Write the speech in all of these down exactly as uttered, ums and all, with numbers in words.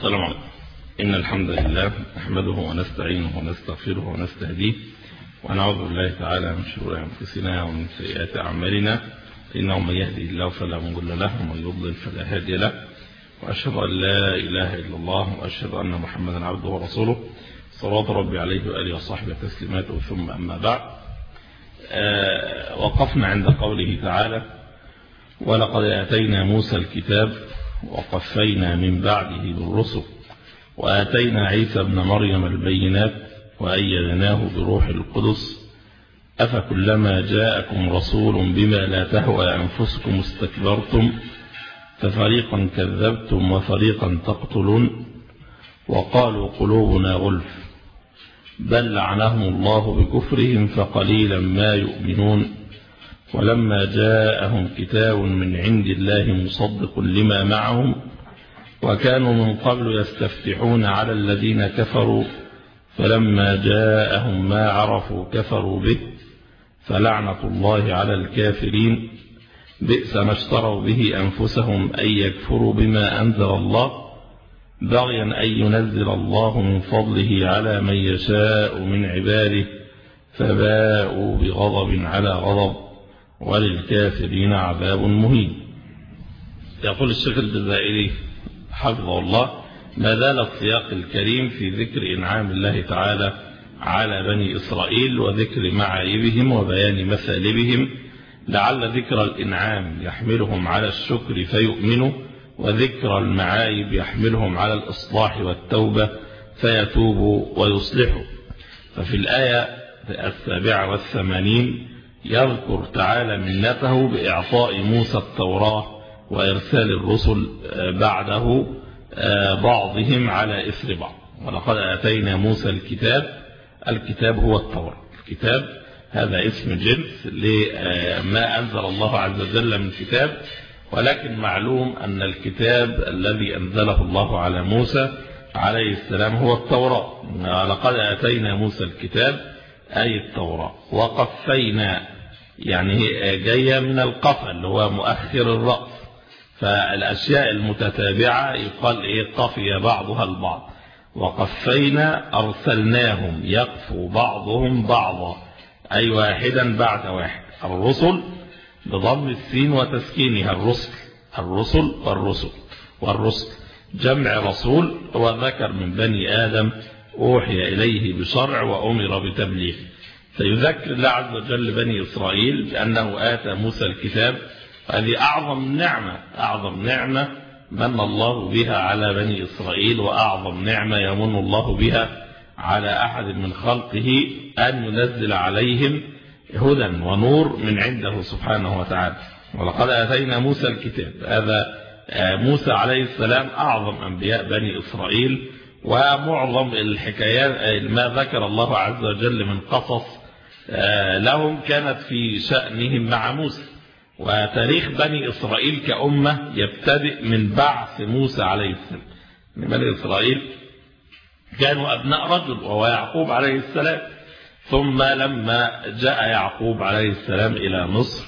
السلام عليكم. إن الحمد لله نحمده ونستعينه ونستغفره ونستهديه ونعوذ بالله تعالى من شرور أنفسنا ومن سيئات أعمالنا، إنه من يهدي الله فلا مضل له ومن يضلل فلا هادي له، وأشهد أن لا إله إلا الله وأشهد أن محمدا عبده ورسوله صلوات ربي عليه وآله وصحبه تسليماته. ثم أما بعد، آه وقفنا عند قوله تعالى: ولقد آتينا موسى الكتاب وقفينا من بعده بالرسل وآتينا عيسى ابن مريم البينات وأيدناه بروح القدس أفكلما جاءكم رسول بما لا تهوى أنفسكم استكبرتم ففريقا كذبتم وفريقا تقتلون وقالوا قلوبنا غلف بل لعنهم الله بكفرهم فقليلا ما يؤمنون ولما جاءهم كتاب من عند الله مصدق لما معهم وكانوا من قبل يستفتحون على الذين كفروا فلما جاءهم ما عرفوا كفروا به فلعنة الله على الكافرين بئس ما اشتروا به أنفسهم أن يكفروا بما أنزل الله بغيا أن ينزل الله من فضله على من يشاء من عباده فباءوا بغضب على غضب وللكافرين عذاب مهين. يقول الشيخ الجزائري حفظه الله: ما زال السياق الكريم في ذكر إنعام الله تعالى على بني إسرائيل وذكر معايبهم وبيان مثالبهم، لعل ذكر الإنعام يحملهم على الشكر فيؤمنوا، وذكر المعايب يحملهم على الإصلاح والتوبة فيتوبوا ويصلحوا. ففي الآية السابعة والثمانين يذكر تعالى منته بإعطاء موسى التوراة وإرسال الرسل بعده بعضهم على إثر بعض. ولقد آتينا موسى الكتاب، الكتاب هو التوراة، الكتاب هذا اسم جنس لما أنزل الله عز وجل من كتاب، ولكن معلوم أن الكتاب الذي أنزله الله على موسى عليه السلام هو التوراة. ولقد آتينا موسى الكتاب أي التوراة. وقفينا يعني جاية من القفا اللي هو مؤخر الرأس، فالأشياء المتتابعة يقال إيه قفي بعضها البعض. وقفينا أرسلناهم يقفوا بعضهم بعضا أي واحدا بعد واحد. الرسل بضم السين وتسكينها الرسل، الرسل والرسل والرسل جمع رسول، وذكر من بني آدم أوحي إليه بشرع وأمر بتبليغ. فيذكر الله عز وجل بني إسرائيل بأنه آتى موسى الكتاب، هذه أعظم نعمة، أعظم نعمة من الله بها على بني إسرائيل، وأعظم نعمة يمن الله بها على أحد من خلقه أن ينزل عليهم هدى ونور من عنده سبحانه وتعالى. ولقد آتينا موسى الكتاب، هذا موسى عليه السلام أعظم أنبياء بني إسرائيل، ومعظم الحكايات ما ذكر الله عز وجل من قصص لهم كانت في شأنهم مع موسى. وتاريخ بني إسرائيل كأمة يبتدئ من بعث موسى عليه السلام. بني إسرائيل كانوا أبناء رجل وهو يعقوب عليه السلام، ثم لما جاء يعقوب عليه السلام إلى مصر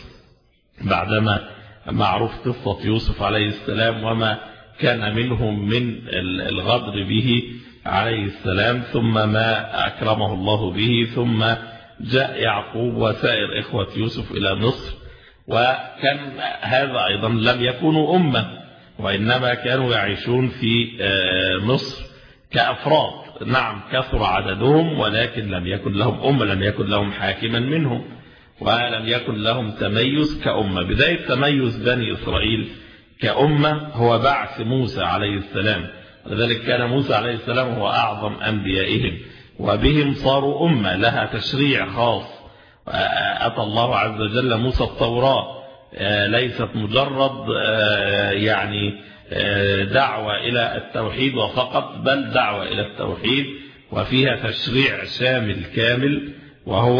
بعدما معروف قصة يوسف عليه السلام وما كان منهم من الغدر به عليه السلام، ثم ما أكرمه الله به، ثم جاء يعقوب وسائر إخوة يوسف إلى مصر. وكان هذا أيضا لم يكونوا أمة، وإنما كانوا يعيشون في مصر كأفراد. نعم كثر عددهم، ولكن لم يكن لهم أمة، لم يكن لهم حاكما منهم، ولم يكن لهم تميز كأمة. بداية تميز بني إسرائيل كأمة هو بعث موسى عليه السلام، ولذلك كان موسى عليه السلام هو أعظم أنبيائهم، وبهم صاروا أمة لها تشريع خاص. أتى الله عز وجل موسى التوراة، ليست مجرد يعني دعوة إلى التوحيد وفقط، بل دعوة إلى التوحيد وفيها تشريع شامل كامل، وهو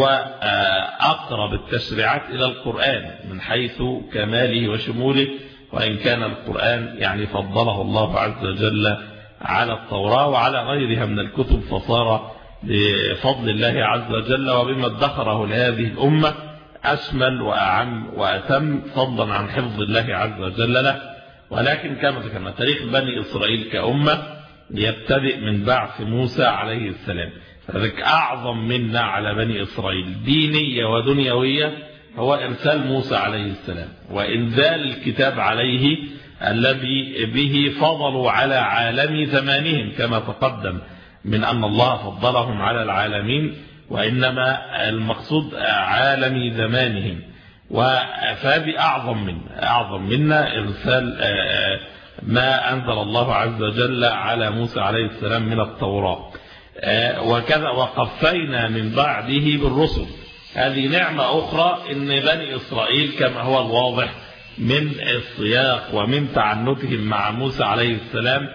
أقرب التشريعات إلى القرآن من حيث كماله وشموله، وإن كان القرآن يعني فضله الله عز وجل على التوراة وعلى غيرها من الكتب، فصار بفضل الله عز وجل وبما ادخره لهذه الأمة أشمل وأعم وأتم، فضلا عن حفظ الله عز وجل له. ولكن كما ذكرنا تاريخ بني إسرائيل كأمة يبتدئ من بعث موسى عليه السلام. فذلك أعظم منا على بني إسرائيل دينية ودنيوية هو إرسال موسى عليه السلام وإنزال الكتاب عليه الذي به فضلوا على عالم زمانهم، كما تقدم من أن الله فضلهم على العالمين، وإنما المقصود عالم زمانهم. وفهذه أعظم منا أعظم منا إرسال ما أنزل الله عز وجل على موسى عليه السلام من التوراة، وكذا وقفينا من بعده بالرسل. هذه نعمة أخرى إن بني إسرائيل كما هو الواضح من السياق ومن تعنتهم مع موسى عليه السلام،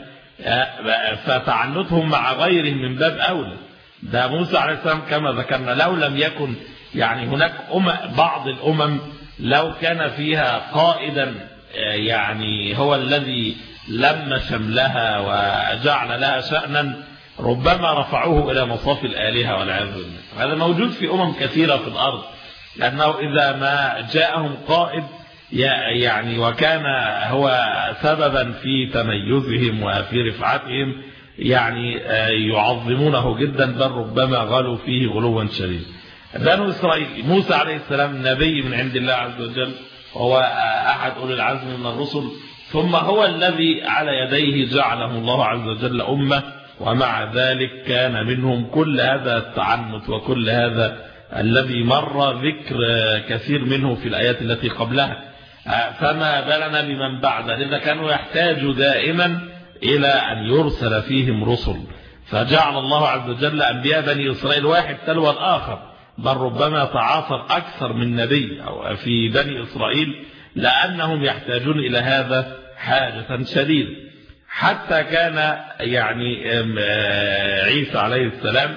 فتعنتهم مع غيرهم من باب أولى. ده موسى عليه السلام كما ذكرنا لو لم يكن يعني هناك بعض الأمم لو كان فيها قائدا يعني هو الذي لم شملها وجعل لها شأنا ربما رفعوه إلى مصاف الآلهة والعياذ بالله. هذا موجود في أمم كثيرة في الأرض، لأنه إذا ما جاءهم قائد يعني وكان هو سببا في تميزهم وفي رفعتهم يعني يعظمونه جدا، بل ربما غلوا فيه غلوا شديدا. بنو إسرائيل موسى عليه السلام نبي من عند الله عز وجل، وهو أحد أولي العزم من الرسل، ثم هو الذي على يديه جعله الله عز وجل أمة، ومع ذلك كان منهم كل هذا التعنت وكل هذا الذي مر ذكر كثير منه في الآيات التي قبلها. فما بالنا بمن بعد، لذا كانوا يحتاجوا دائما إلى أن يرسل فيهم رسل، فجعل الله عز وجل أنبياء بني إسرائيل واحد تلو الآخر، بل ربما تعاصر أكثر من نبي أو في بني إسرائيل، لأنهم يحتاجون إلى هذا حاجة شديدة. حتى كان يعني عيسى عليه السلام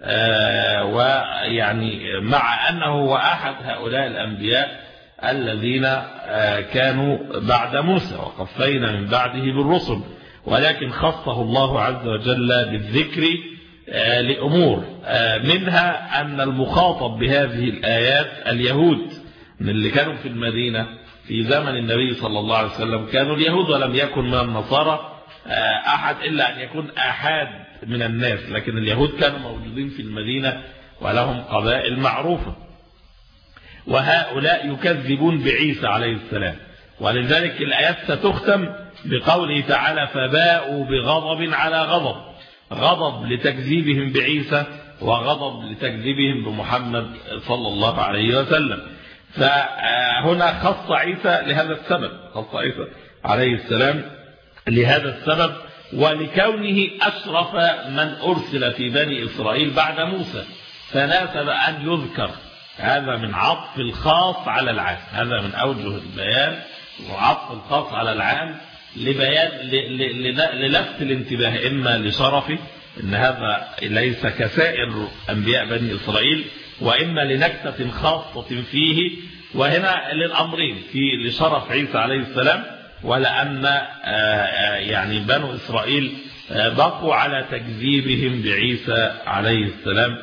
ويعني مع أنه هو أحد هؤلاء الأنبياء الذين كانوا بعد موسى وقفينا من بعده بالرسل، ولكن خصه الله عز وجل بالذكر لأمور، منها أن المخاطب بهذه الآيات اليهود من اللي كانوا في المدينة في زمن النبي صلى الله عليه وسلم. كانوا اليهود ولم يكن من النصارى أحد إلا أن يكون أحد من الناس، لكن اليهود كانوا موجودين في المدينة ولهم قبائل معروفة، وهؤلاء يكذبون بعيسى عليه السلام. ولذلك الآيات ستختم بقوله تعالى فباءوا بغضب على غضب، غضب لتكذيبهم بعيسى وغضب لتكذيبهم بمحمد صلى الله عليه وسلم. فهنا خص عيسى لهذا السبب، خص عيسى عليه السلام لهذا السبب، ولكونه أشرف من أرسل في بني إسرائيل بعد موسى، فناسب أن يذكر. هذا من عطف الخاص على العام، هذا من أوجه البيان وعطف الخاص على العام لبيان للفت الانتباه، إما لشرفه إن هذا ليس كسائر أنبياء بني إسرائيل، وإما لنكتة خاصة فيه، وهنا للأمرين، في لشرف عيسى عليه السلام، ولأن يعني بنو إسرائيل بقوا على تكذيبهم بعيسى عليه السلام،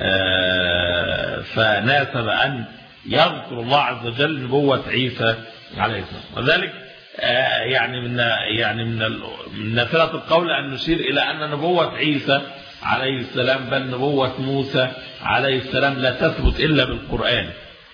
فناسب أن يذكر الله عز وجل نبوة عيسى عليه السلام. وذلك يعني من يعني من من نافلة القول أن نشير إلى أن نبوة عيسى عليه السلام بل نبوة موسى عليه السلام لا تثبت إلا بالقرآن.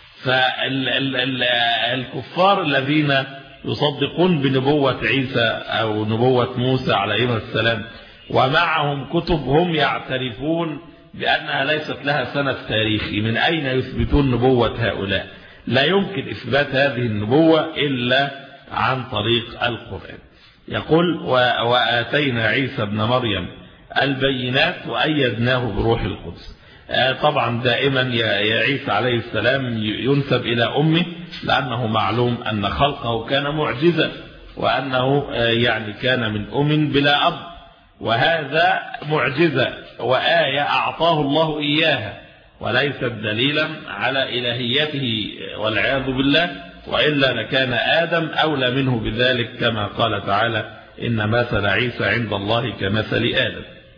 فالكفار الذين يصدقون بنبوة عيسى أو نبوة موسى عليه السلام ومعهم كتب هم يعترفون بأنها ليست لها سند تاريخي، من أين يثبتون نبوة هؤلاء؟ لا يمكن إثبات هذه النبوة إلا عن طريق القرآن. يقول وآتينا عيسى ابن مريم البينات وأيدناه بروح القدس. طبعا دائما يا عيسى عليه السلام ينسب إلى أمه، لأنه معلوم أن خلقه كان معجزا، وأنه يعني كان من أم بلا أب، وهذا معجزة وآية أعطاه الله إياها، وليست دليلا على إلهيته والعياذ بالله، وإلا لكان آدم أولى منه بذلك، كما قال تعالى إن مثل عيسى عند الله كمثل آدم.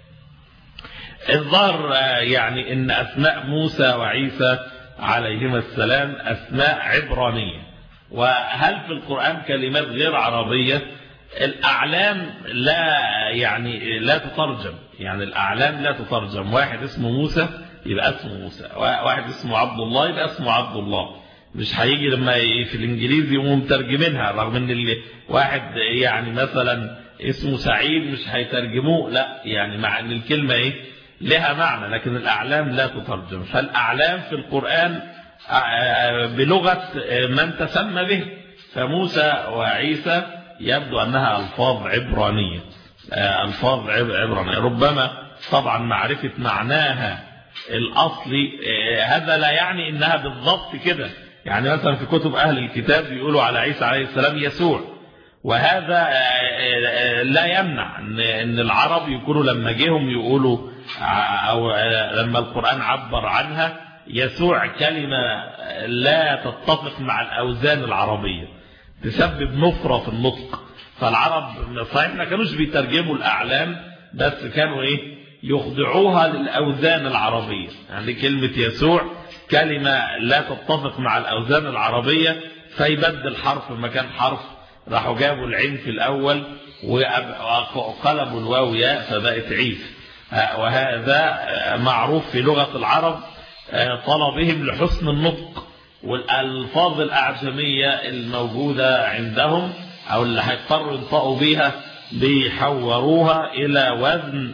الظاهر يعني إن أسماء موسى وعيسى عليهما السلام أسماء عبرانية، وهل في القرآن كلمات غير عربية؟ الأعلام لا يعني لا تترجم، يعني الأعلام لا تترجم. واحد اسمه موسى يبقى اسمه موسى، واحد اسمه عبد الله يبقى اسمه عبد الله. مش هيجي لما في الإنجليزي يقوموا مترجمينها، رغم ان اللي واحد يعني مثلا اسمه سعيد مش هيترجموه، لا يعني مع ان الكلمة ايه لها معنى، لكن الأعلام لا تترجم. فالأعلام في القرآن بلغة من تسمى به، فموسى وعيسى يبدو أنها ألفاظ عبرانية، ألفاظ عبرانية. ربما طبعا معرفة معناها الأصلي هذا لا يعني إنها بالضبط كده. يعني مثلا في كتب أهل الكتاب يقولوا على عيسى عليه السلام يسوع، وهذا لا يمنع أن العرب يكونوا لما جيهم يقولوا أو لما القرآن عبر عنها يسوع كلمة لا تتفق مع الأوزان العربية، تسبب نفرة في النطق. فالعرب صحيح ما كانوش بيترجموا الأعلام، بس كانوا إيه يخضعوها للأوزان العربية. يعني كلمة يسوع كلمة لا تتفق مع الأوزان العربية، فيبدل حرف مكان حرف، راحوا جابوا العين في الأول وقلبوا الواو ياء فبقت عيسى. وهذا معروف في لغة العرب طلبهم لحسن النطق، والألفاظ الأعجمية الموجودة عندهم أو اللي هيضطروا ينطقوا بيها بيحوروها إلى وزن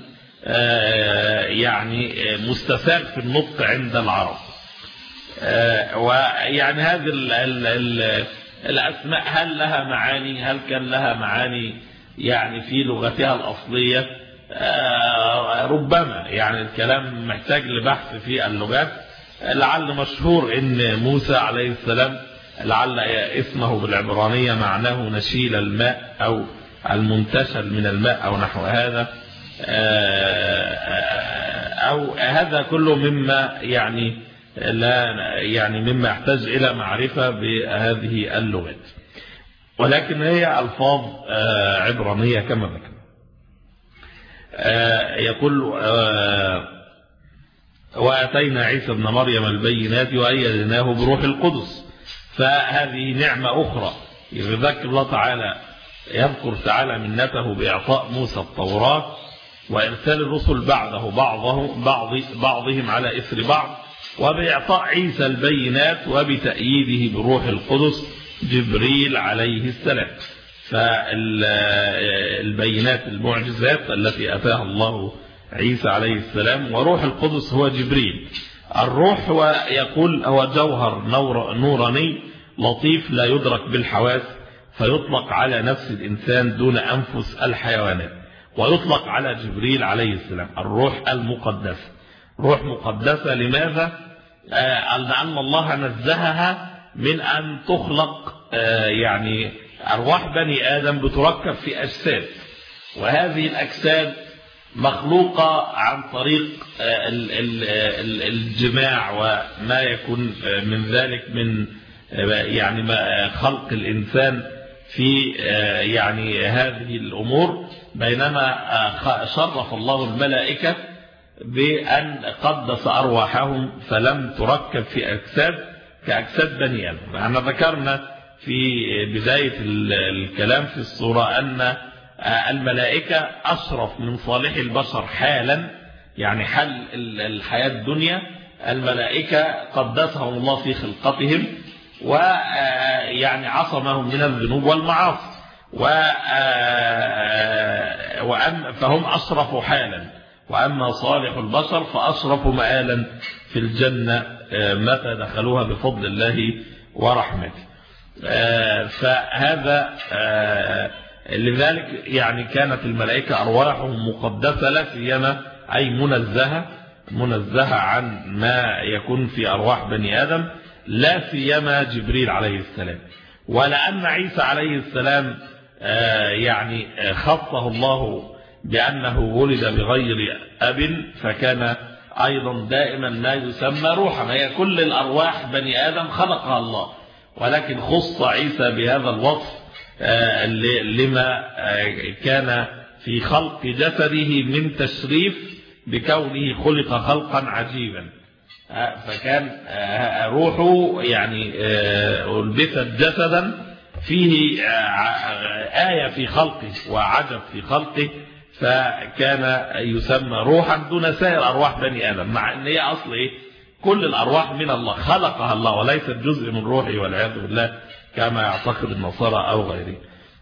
يعني مستساغ في النطق عند العرب. ويعني هذه ال ال ال الأسماء هل لها معاني؟ هل كان لها معاني يعني في لغتها الأصلية؟ ربما يعني الكلام محتاج لبحث في اللغات. لعل مشهور ان موسى عليه السلام لعل اسمه بالعبرانية معناه نشيل الماء او المنتشل من الماء او نحو هذا، او هذا كله مما يعني لا يعني مما يحتاج الى معرفة بهذه اللغات، ولكن هي الفاظ عبرانية كما ذكر. يقول وأتينا عيسى ابن مريم البينات وأيدناه بروح القدس. فهذه نعمة أخرى يذكر الله تعالى، يذكر تعالى منته بإعطاء موسى التوراة وإرسال الرسل بعده بعضه بعض بعضهم على إثر بعض، وبإعطاء عيسى البينات وبتأييده بروح القدس جبريل عليه السلام. فالبينات المعجزات التي أتاها الله عيسى عليه السلام، وروح القدس هو جبريل. الروح هو يقول هو جوهر نور نوراني لطيف لا يدرك بالحواس، فيطلق على نفس الإنسان دون أنفس الحيوانات، ويطلق على جبريل عليه السلام الروح المقدسة. روح مقدسة لماذا؟ آه لأن الله نزهها من أن تخلق آه يعني أرواح بني آدم بتركب في أجساد، وهذه الأجساد مخلوقة عن طريق الجماع وما يكون من ذلك من يعني خلق الإنسان في يعني هذه الأمور. بينما شرف الله الملائكة بأن قدس أرواحهم فلم تركب في أجساد كأجساد بني آدم. احنا ذكرنا في بداية الكلام في الصورة أن الملائكة أشرف من صالح البشر حالا، يعني حل الحياة الدنيا. الملائكة قدسهم الله في خلقتهم ويعني عصمهم من الذنوب والمعاصي، فهم أشرف حالا. وأما صالح البشر فأشرف مآلا في الجنة متى دخلوها بفضل الله ورحمته. فهذا لذلك يعني كانت الملائكة أرواحهم مقدسة لا سيما أي منزهة منزهة عن ما يكون في أرواح بني آدم، لا سيما جبريل عليه السلام. ولأن عيسى عليه السلام يعني خصه الله بأنه ولد بغير أب، فكان أيضا دائما ما يسمى روحا. هي كل الأرواح بني آدم خلقها الله، ولكن خص عيسى بهذا الوصف لما كان في خلق جسده من تشريف بكونه خلق خلقا عجيبا. فكان روحه يعني ألبست جسدا فيه آية في خلقه وعجب في خلقه، فكان يسمى روحا دون سائر أرواح بني آدم، مع أن هي أصل إيه؟ كل الأرواح من الله، خلقها الله وليست جزء من روحه والعياذ بالله كما يعتقد النصارى أو غيره.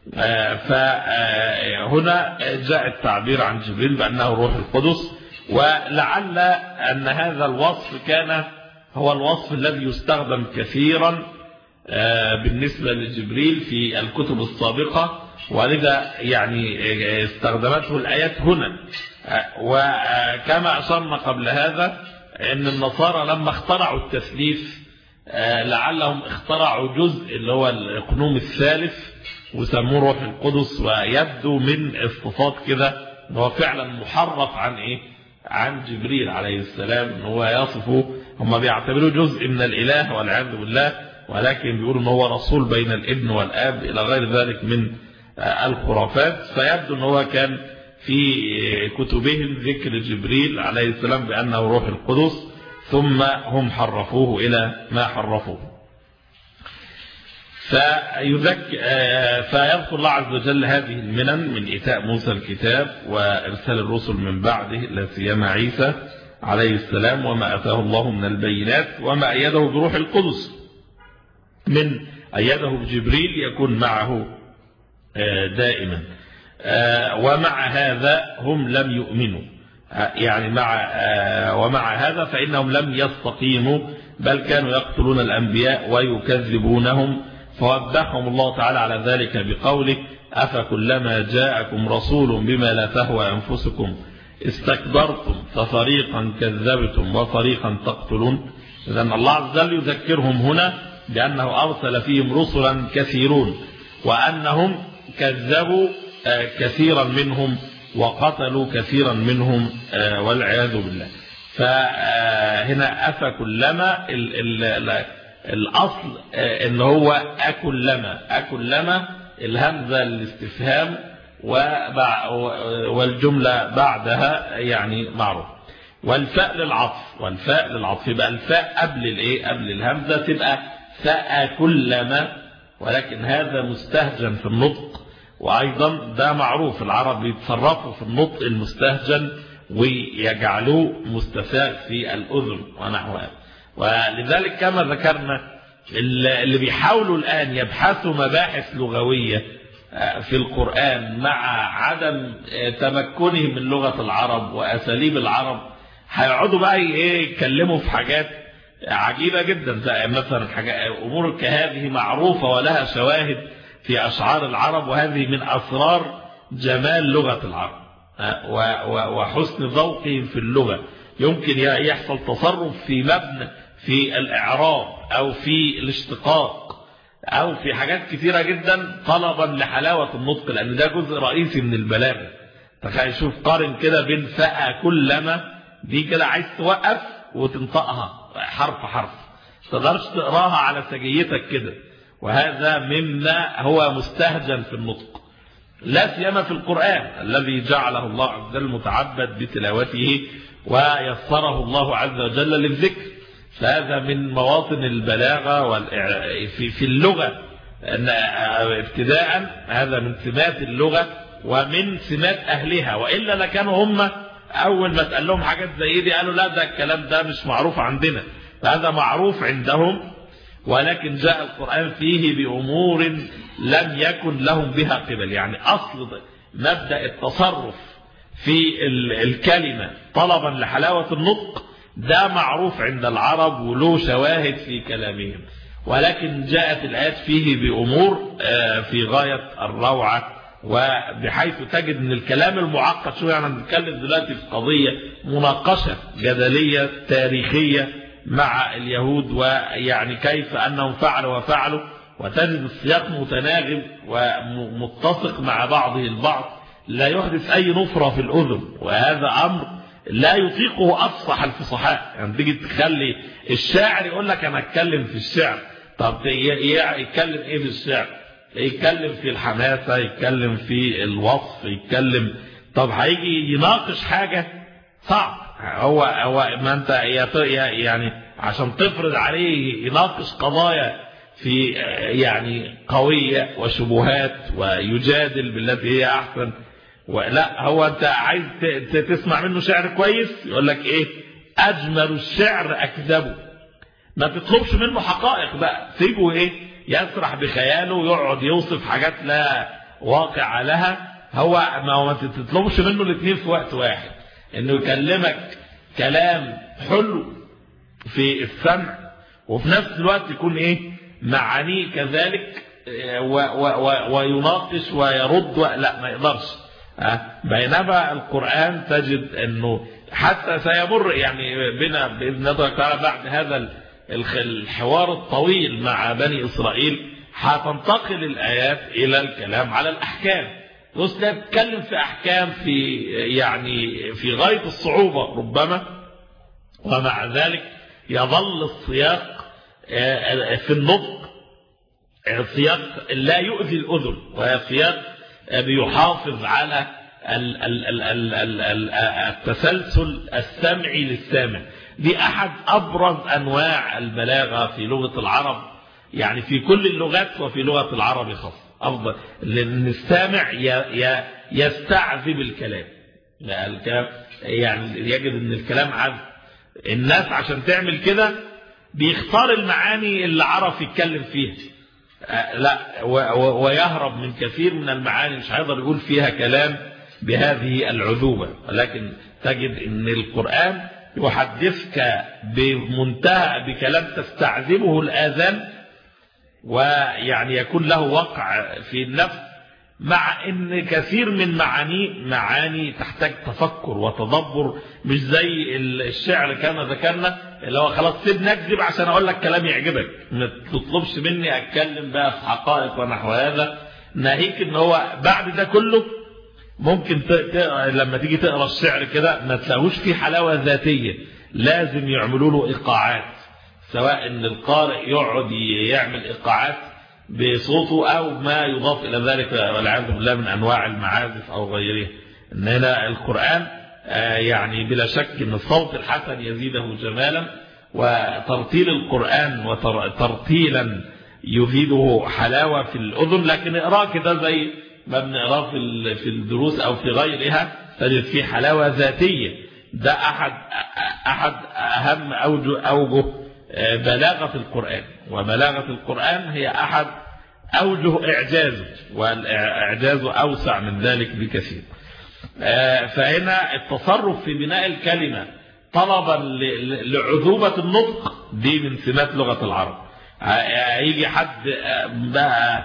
فهنا جاء التعبير عن جبريل بأنه روح القدس، ولعل أن هذا الوصف كان هو الوصف الذي يستخدم كثيرا بالنسبة لجبريل في الكتب السابقة، ولذا يعني استخدمته الآيات هنا. وكما أشرنا قبل هذا أن النصارى لما اخترعوا التثليث لعلهم اخترعوا جزء اللي هو الإقنوم الثالث وسموه روح القدس، ويبدو من الصفات كده هو فعلا محرف عن إيه؟ عن جبريل عليه السلام، هو يصفه، هم بيعتبروه جزء من الإله والعياذ بالله، ولكن بيقولوا ان هو رسول بين الابن والاب الى غير ذلك من الخرافات. فيبدو ان هو كان في كتبهم ذكر جبريل عليه السلام بانه روح القدس، ثم هم حرفوه الى ما حرفوه. فيذكر الله عز وجل هذه المنن من إيتاء موسى الكتاب وإرسال الرسل من بعده لا سيما عيسى عليه السلام، وما أتاه الله من البينات، وما أيده بروح القدس من أيده بجبريل يكون معه دائما. ومع هذا هم لم يؤمنوا، يعني مع ومع هذا فإنهم لم يستقيموا، بل كانوا يقتلون الأنبياء ويكذبونهم. فوبخهم الله تعالى على ذلك بقوله: أفكلما جاءكم رسول بما لا تهوى أنفسكم استكبرتم ففريقا كذبتم وفريقا تقتلون. إذن الله عز وجل يذكرهم هنا بأنه أرسل فيهم رسلا كثيرون، وأنهم كذبوا كثيرا منهم وقتلوا كثيرا منهم والعياذ بالله. فهنا أفكلما الأصل إن هو أكلما، أكلما الهمزة الاستفهام والجملة بعدها يعني معروف، والفاء للعطف، والفاء للعطف يبقى الفاء قبل الايه؟ قبل الهمزة تبقى فأكلما، ولكن هذا مستهجن في النطق، وأيضا ده معروف العرب يتصرفوا في النطق المستهجن ويجعلوه مستساغ في الأذن ونحوها. ولذلك كما ذكرنا اللي بيحاولوا الآن يبحثوا مباحث لغوية في القرآن مع عدم تمكنهم من لغة العرب وأساليب العرب، هيقعدوا بقى ايه يتكلموا في حاجات عجيبة جدا، زي مثلا أمور كهذه معروفة ولها شواهد في أشعار العرب، وهذه من أسرار جمال لغة العرب وحسن ذوقهم في اللغة. يمكن يحصل تصرف في مبنى في الإعراب أو في الاشتقاق أو في حاجات كثيرة جدا طلبا لحلاوة النطق، لأن ده جزء رئيسي من البلاغة. تخيل شوف قارن كده بين فأكلما دي كده عايز توقف وتنطقها حرف حرف، تقدرش تقراها على سجيتك كده، وهذا مما هو مستهجن في النطق، لا سيما في القرآن الذي جعله الله عز وجل متعبد بتلاوته ويسره الله عز وجل للذكر. فهذا من مواطن البلاغة في اللغة ابتداء، هذا من سمات اللغة ومن سمات أهلها، وإلا لكانوا هم أول ما تقال لهم حاجات زي دي قالوا لا ده الكلام ده مش معروف عندنا، فهذا معروف عندهم، ولكن جاء القرآن فيه بأمور لم يكن لهم بها قبل. يعني أصل مبدأ التصرف في الكلمة طلبا لحلاوة النطق ده معروف عند العرب وله شواهد في كلامهم، ولكن جاءت الآيات فيه بأمور في غاية الروعة، وبحيث تجد ان الكلام المعقد شوية. يعني نتكلم دلوقتي في قضية مناقشة جدلية تاريخية مع اليهود، ويعني كيف أنهم فعلوا وفعلوا، وتجد السياق متناغم ومتسق مع بعضه البعض، لا يحدث أي نفرة في الأذن، وهذا أمر لا يطيقه أفصح الفصحاء. يعني تيجي تخلي الشاعر يقول لك أنا أتكلم في الشعر، طب يتكلم إيه في الشعر؟ يتكلم في الحماسة، يتكلم في الوصف، يتكلم طب هيجي يناقش حاجة صعب. هو هو ما أنت يعني عشان تفرض عليه يناقش قضايا في يعني قوية وشبهات ويجادل بالتي هي أحسن. ولا هو أنت عايز تسمع منه شعر كويس يقول لك إيه أجمل الشعر أكذبه. ما تطلبش منه حقائق بقى، سيبه إيه يسرح بخياله ويقعد يوصف حاجات لا واقع لها. هو ما هو ما تطلبش منه الاثنين في وقت واحد، إنه يكلمك كلام حلو في السمع وفي نفس الوقت يكون إيه معانيه كذلك ويناقش ويرد. لا ما يقدرش. بينما القرآن تجد أنه حتى سيمر يعني بنا بإذن الله تعالى بعد هذا الحوار الطويل مع بني إسرائيل هتنتقل الآيات إلى الكلام على الأحكام. بص لا تتكلم في أحكام في يعني في غاية الصعوبة ربما، ومع ذلك يظل السياق في النطق سياق لا يؤذي الأذن، وسياق بيحافظ على التسلسل السمعي للسامع. دي أحد أبرز أنواع البلاغة في لغة العرب، يعني في كل اللغات وفي لغة العرب خاصة. أفضل لأن السامع يستعذب الكلام. لا الكلام يعني يجد أن الكلام عذب. الناس عشان تعمل كده بيختار المعاني اللي عرف يتكلم فيها، لا ويهرب من كثير من المعاني مش هيقدر يقول فيها كلام بهذه العذوبة. ولكن تجد ان القرآن يحدثك بمنتهى بكلام تستعذبه الآذان، ويعني يكون له وقع في النفس، مع ان كثير من معاني معاني تحتاج تفكر وتدبر، مش زي الشعر كما ذكرنا اللي هو خلاص سيبني اكذب عشان اقول لك كلام يعجبك. ما تطلبش مني اتكلم بقى في حقائق ونحو هذا. ناهيك ان هو بعد ده كله ممكن لما تيجي تقرا الشعر كده ما تلاقوش فيه حلاوه ذاتيه، لازم يعملوا له ايقاعات، سواء ان القارئ يقعد يعمل ايقاعات بصوته او ما يضاف الى ذلك والعياذ بالله من انواع المعازف او غيرها. ان هنا القرآن يعني بلا شك ان الصوت الحسن يزيده جمالا، وترتيل القرآن وترتيلا يزيده حلاوة في الأذن. لكن اقراه كده زي ما بنقراه في الدروس أو في غيرها تجد فيه حلاوة ذاتية. ده أحد أحد أهم أوجه أوجه بلاغة القرآن، وبلاغة القرآن هي أحد أوجه إعجازه، والإعجاز أوسع من ذلك بكثير. فهنا التصرف في بناء الكلمة طلبا لعذوبة النطق دي من سمات لغة العرب. يجي حد بقى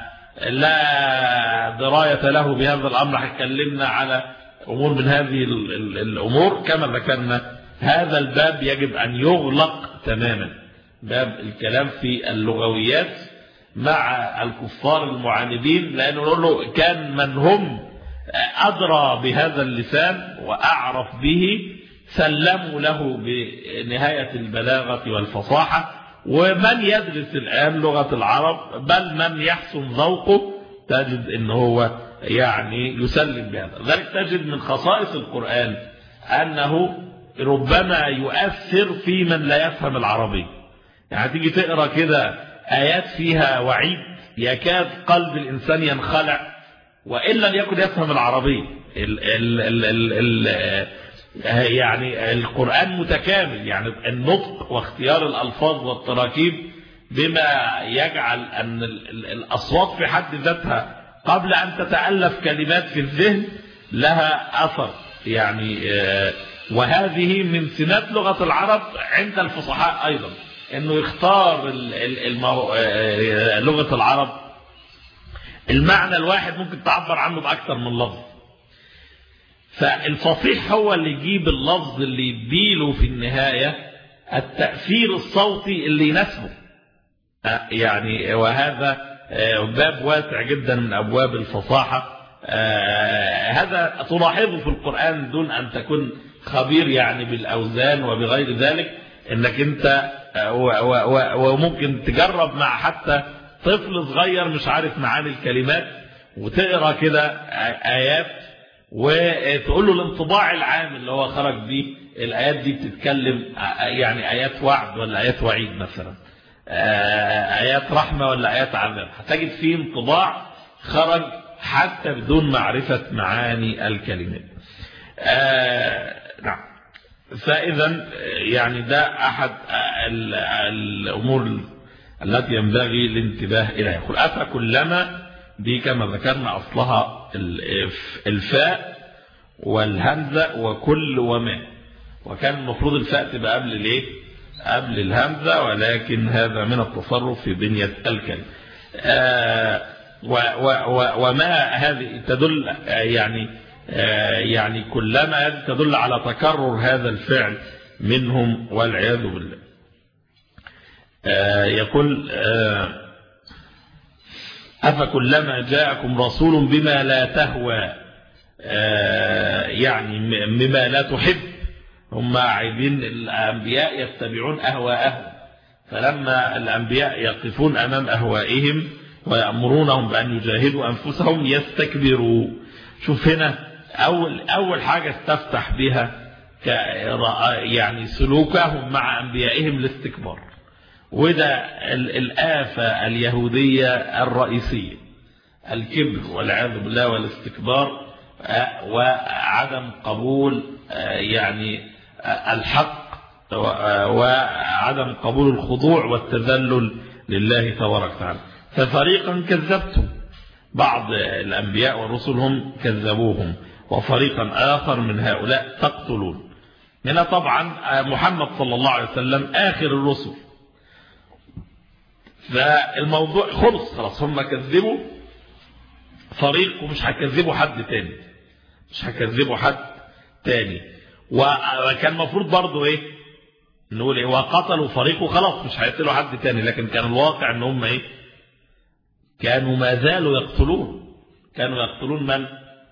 لا دراية له بهذا الأمر هيكلمنا على أمور من هذه الأمور. كما ذكرنا هذا الباب يجب أن يغلق تماما، باب الكلام في اللغويات مع الكفار المعاندين، لأنه نقول له كان من هم أدرى بهذا اللسان وأعرف به سلموا له بنهاية البلاغة والفصاحة. ومن يدرس الآن لغة العرب بل من يحسن ذوقه تجد أنه هو يعني يسلم بهذا. ذلك تجد من خصائص القرآن أنه ربما يؤثر في من لا يفهم العربي. يعني تيجي تقرأ كده آيات فيها وعيد يكاد قلب الإنسان ينخلع وإن لم يكن يفهم العربي. ال ال ال ال ال يعني القرآن متكامل، يعني النطق واختيار الألفاظ والتراكيب بما يجعل أن الأصوات في حد ذاتها قبل أن تتألف كلمات في الذهن لها أثر. يعني وهذه من سمات لغة العرب عند الفصحاء أيضا، أنه يختار لغة العرب المعنى الواحد ممكن تعبر عنه بأكثر من لفظ. فالفصيح هو اللي يجيب اللفظ اللي يديله في النهاية التأثير الصوتي اللي يناسبه. يعني وهذا باب واسع جدا من أبواب الفصاحة. هذا تلاحظه في القرآن دون أن تكون خبير يعني بالأوزان وبغير ذلك، انك انت وممكن تجرب مع حتى طفل صغير مش عارف معاني الكلمات وتقرأ كده آيات وتقول له الانطباع العام اللي هو خرج بيه الآيات دي بتتكلم يعني آيات وعد ولا آيات وعيد مثلا. آيات رحمة ولا آيات عذاب، هتجد فيه انطباع خرج حتى بدون معرفة معاني الكلمات. آه نعم. فإذا يعني ده أحد الأمور التي ينبغي الانتباه إليها. يقول أفكلما دي كما ذكرنا أصلها الفاء والهمزة وكل وما، وكان المفروض الفاء تبقى قبل الايه؟ قبل الهمزة، ولكن هذا من التصرف في بنية الكلمة. آه وما هذه تدل يعني آه يعني كلما هذه تدل على تكرر هذا الفعل منهم والعياذ بالله. آه يقول آه أفكلما جاءكم رسول بما لا تهوى آه يعني مما لا تحب، هم عايزين الأنبياء يتبعون أهواءهم، فلما الأنبياء يقفون أمام أهوائهم ويأمرونهم بأن يجاهدوا أنفسهم يستكبروا. شوف هنا أول, أول حاجة استفتح بها يعني سلوكهم مع أنبيائهم الاستكبار، وده الآفة اليهودية الرئيسية، الكبر والعياذ بالله والاستكبار وعدم قبول يعني الحق وعدم قبول الخضوع والتذلل لله تبارك وتعالى. ففريقا كذبتم، بعض الأنبياء والرسل هم كذبوهم، وفريقا آخر من هؤلاء تقتلون. هنا طبعا محمد صلى الله عليه وسلم آخر الرسل، فالموضوع خلص خلاص، هم كذبوا فريق ومش هيكذبوا حد تاني، مش هيكذبوا حد تاني. وكان المفروض برضو ايه نقول ايه؟ وقتلوا فريق وخلاص مش هيقتلوا حد تاني، لكن كان الواقع ان هم ايه؟ كانوا ما زالوا يقتلون، كانوا يقتلون من؟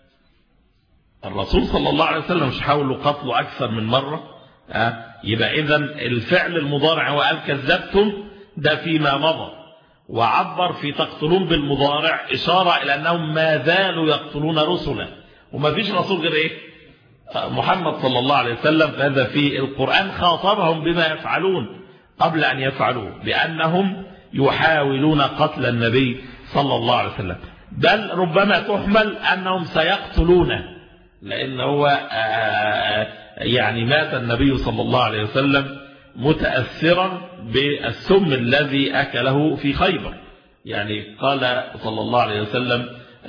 الرسول صلى الله عليه وسلم، مش حاولوا قتله اكثر من مرة. أه؟ يبقى اذن الفعل المضارع وقال كذبتم ده فيما مضى، وعبر في تقتلون بالمضارع إشارة إلى أنهم ما زالوا يقتلون رسلا، وما فيش رسول غير إيه؟ محمد صلى الله عليه وسلم. هذا في القرآن خاطبهم بما يفعلون قبل أن يفعلوه، بأنهم يحاولون قتل النبي صلى الله عليه وسلم، بل ربما تحمل أنهم سيقتلونه، لأن هو يعني مات النبي صلى الله عليه وسلم متأثرا بالسم الذي أكله في خيبر. يعني قال صلى الله عليه وسلم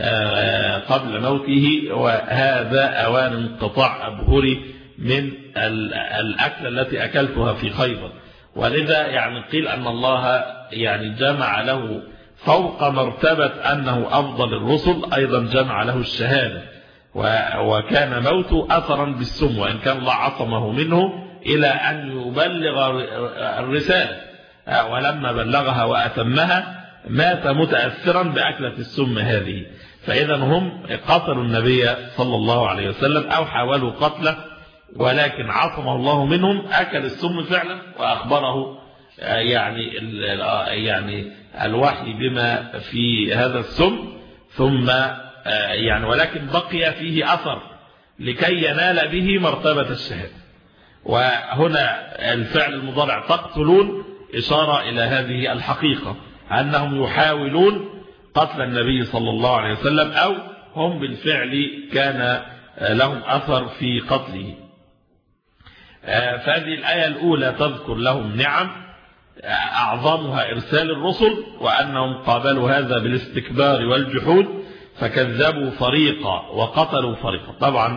قبل موته: وهذا أوان انقطاع أبهري من الأكل التي أكلتها في خيبر. ولذا يعني قيل أن الله يعني جمع له فوق مرتبة أنه أفضل الرسل أيضا جمع له الشهادة، وكان موته أثرا بالسم، وإن كان الله عصمه منه إلى أن يبلغ الرسالة، ولما بلغها وأتمها مات متأثرا بأكلة السم هذه. فإذا هم قتلوا النبي صلى الله عليه وسلم أو حاولوا قتله، ولكن عصمه الله منهم، أكل السم فعلا وأخبره يعني يعني الوحي بما في هذا السم، ثم يعني ولكن بقي فيه أثر لكي ينال به مرتبة الشهادة. وهنا الفعل المضارع تقتلون إشارة إلى هذه الحقيقة، أنهم يحاولون قتل النبي صلى الله عليه وسلم، أو هم بالفعل كان لهم أثر في قتله. فهذه الآية الأولى تذكر لهم نعم أعظمها إرسال الرسل، وأنهم قابلوا هذا بالاستكبار والجحود، فكذبوا فريقا وقتلوا فريقا. طبعا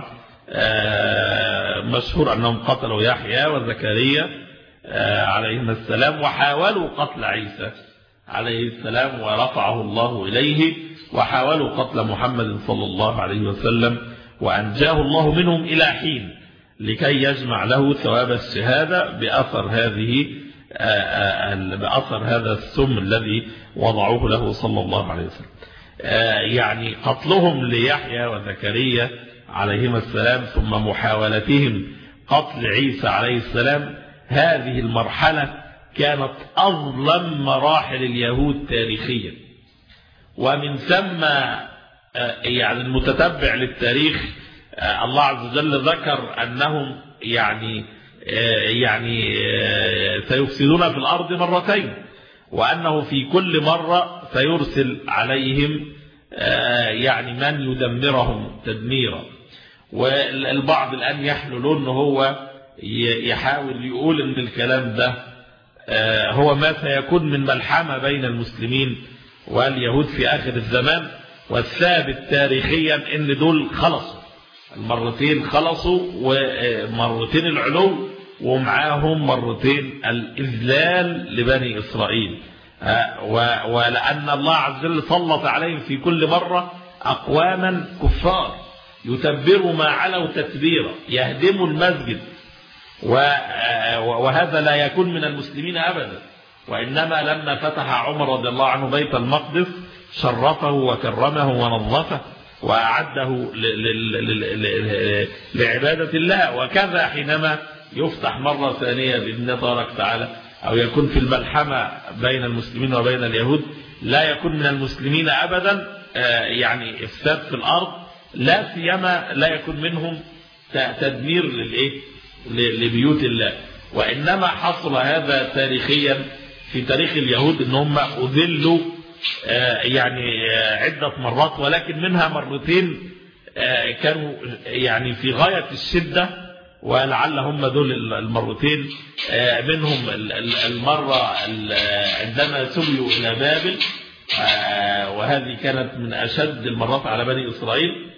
مشهور أنهم قتلوا يحيى وزكريا عليهما السلام، وحاولوا قتل عيسى عليه السلام ورفعه الله إليه، وحاولوا قتل محمد صلى الله عليه وسلم وأنجاه الله منهم إلى حين، لكي يجمع له ثواب الشهادة بأثر هذه بأثر هذا السم الذي وضعوه له صلى الله عليه وسلم. يعني قتلهم ليحيى وزكريا عليهما السلام ثم محاولتهم قتل عيسى عليه السلام، هذه المرحلة كانت أظلم مراحل اليهود تاريخيا. ومن ثم يعني المتتبع للتاريخ الله عز وجل ذكر أنهم يعني يعني سيفسدون في الأرض مرتين. وأنه في كل مرة سيرسل عليهم يعني من يدمرهم تدميرا. والبعض الآن يحللون أنه هو يحاول يقول أن الكلام ده هو ما سيكون من ملحمة بين المسلمين واليهود في آخر الزمان، والثابت تاريخيا أن دول خلصوا المرتين، خلصوا ومرتين العلو ومعاهم مرتين الإذلال لبني إسرائيل، ولأن الله عز وجل سلط عليهم في كل مرة أقواما كفار يتبروا ما علوا تتبيرا، يهدموا المسجد، وهذا لا يكون من المسلمين أبدا. وإنما لما فتح عمر رضي الله عنه بيت المقدس شرفه وكرمه ونظفه وأعده لعبادة الله. وكذا حينما يفتح مرة ثانية بإذن الله تبارك وتعالى أو يكون في الملحمة بين المسلمين وبين اليهود، لا يكون من المسلمين أبدا يعني إفساد في الأرض، لا سيما لا يكون منهم تدمير للإيه لبيوت الله. وإنما حصل هذا تاريخيا في تاريخ اليهود ان هم أذلوا يعني عدة مرات، ولكن منها مرتين كانوا يعني في غاية الشدة، ولعل هم دول المرتين. منهم المرة عندما سبيوا إلى بابل، وهذه كانت من أشد المرات على بني إسرائيل.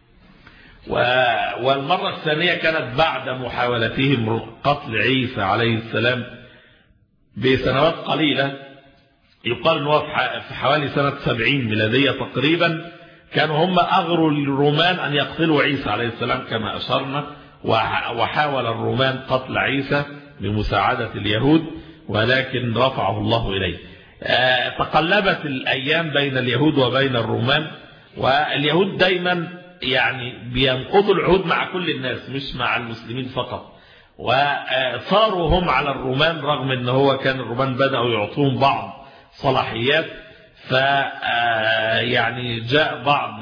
والمرة الثانية كانت بعد محاولتهم قتل عيسى عليه السلام بسنوات قليلة، يقال أنه في حوالي سنة سبعين ميلادية تقريبا، كانوا هم أغروا الرومان أن يقتلوا عيسى عليه السلام كما أشرنا، وحاول الرومان قتل عيسى بمساعدة اليهود، ولكن رفعه الله إليه. تقلبت الأيام بين اليهود وبين الرومان، واليهود دايما يعني بينقضوا العهود مع كل الناس مش مع المسلمين فقط، وصاروا هم على الرومان رغم ان هو كان الرومان بدأوا يعطوهم بعض صلاحيات. ف يعني جاء بعض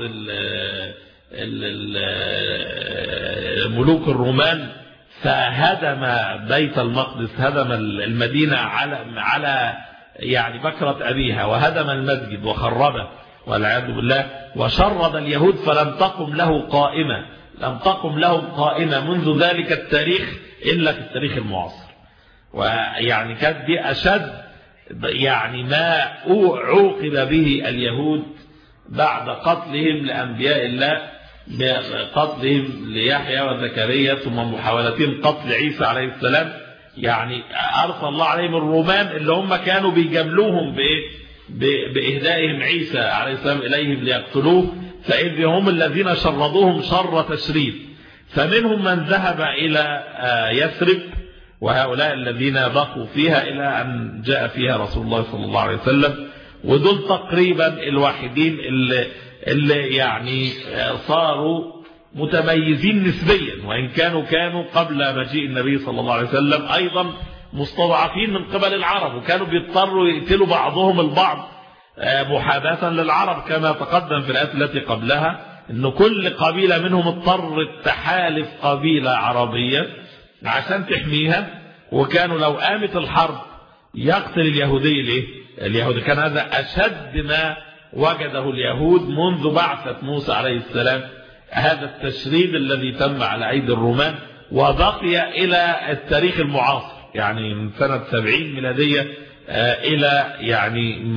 ملوك الرومان فهدم بيت المقدس، هدم المدينة على على يعني بكرة أبيها، وهدم المسجد وخربه والعياذ بالله، وشرد اليهود فلم تقم له قائمة، لم تقم لهم قائمة منذ ذلك التاريخ إلا في التاريخ المعاصر. ويعني كانت دي أشد يعني ما عوقب به اليهود بعد قتلهم لأنبياء الله، قتلهم ليحيى وزكريا، ثم محاولتهم قتل عيسى عليه السلام. يعني أرسل الله عليهم الرومان اللي هم كانوا بيجاملوهم بإيه؟ بإهدائهم عيسى عليه السلام إليهم ليقتلوه، فإذ هم الذين شردوهم شر تشريد. فمنهم من ذهب إلى يثرب، وهؤلاء الذين بقوا فيها إلى أن جاء فيها رسول الله صلى الله عليه وسلم، ودول تقريبا الوحيدين اللي, اللي يعني صاروا متميزين نسبيا، وإن كانوا كانوا قبل مجيء النبي صلى الله عليه وسلم أيضا مستضعفين من قبل العرب، وكانوا بيضطروا يقتلوا بعضهم البعض محاباة للعرب كما تقدم في الآيات التي قبلها، إن كل قبيلة منهم اضطرت تحالف قبيلة عربية عشان تحميها. وكانوا لو قامت الحرب يقتل اليهودي ليه؟ اليهودي كان هذا أشد ما وجده اليهود منذ بعثة موسى عليه السلام، هذا التشريد الذي تم على أيدي الرومان وبقي إلى التاريخ المعاصر، يعني من سنة سبعين ميلادية إلى يعني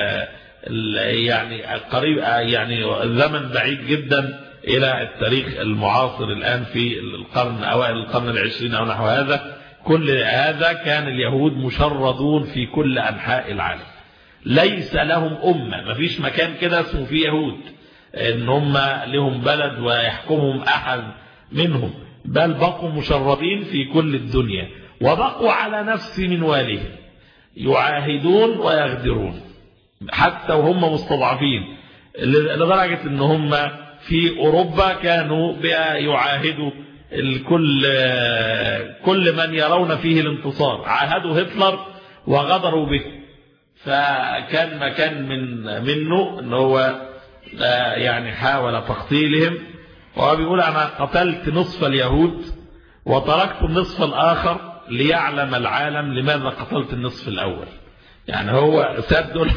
يعني قريب، يعني زمن بعيد جدا إلى التاريخ المعاصر الآن في القرن أوائل القرن العشرين أو نحو هذا. كل هذا كان اليهود مشردون في كل أنحاء العالم، ليس لهم أمة، ما فيش مكان كده اسمه فيه يهود إن هم لهم بلد ويحكمهم أحد منهم، بل بقوا مشردين في كل الدنيا، وبقوا على نفس منوالهم يعاهدون ويغدرون حتى وهم مستضعفين، لدرجة ان هم في اوروبا كانوا يعاهدوا الكل كل من يرون فيه الانتصار، عاهدوا هتلر وغدروا به. فكان مكان من منه ان هو يعني حاول تقتيلهم، وهو بيقول انا قتلت نصف اليهود وتركت النصف الاخر ليعلم العالم لماذا قتلت النصف الأول. يعني هو ساب دول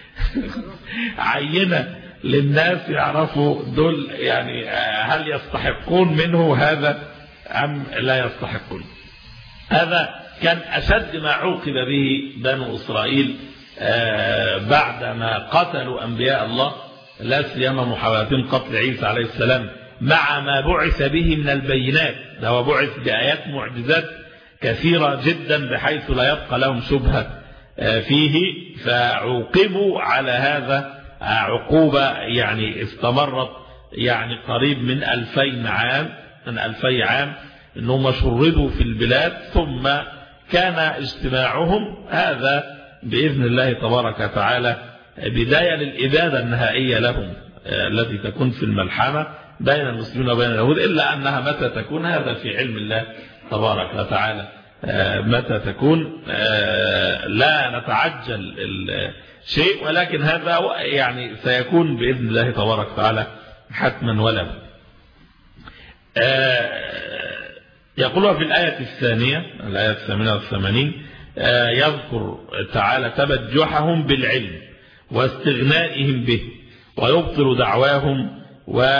عينة للناس يعرفوا دول يعني هل يستحقون منه هذا أم لا يستحقون. هذا كان أشد ما عوقب به بنو إسرائيل بعدما قتلوا أنبياء الله، لا سيما محاولة قتل عيسى عليه السلام مع ما بعث به من البينات. ده هو بعث بآيات معجزات كثيرة جدا بحيث لا يبقى لهم شبهة فيه، فعوقبوا على هذا عقوبة يعني استمرت يعني قريب من ألفين عام من ألفي عام، أنهم شردوا في البلاد ثم كان اجتماعهم هذا بإذن الله تبارك وتعالى بداية للإبادة النهائية لهم التي تكون في الملحمة بين المسلمين وبين اليهود، إلا أنها متى تكون هذا في علم الله تبارك وتعالى متى تكون، لا نتعجل الشيء، ولكن هذا يعني سيكون بإذن الله تبارك وتعالى حتما ولا بد. يقولها في الآية الثانية الآية الثامنة والثمانين يذكر تعالى تبجحهم بالعلم واستغنائهم به ويبطل دعواهم و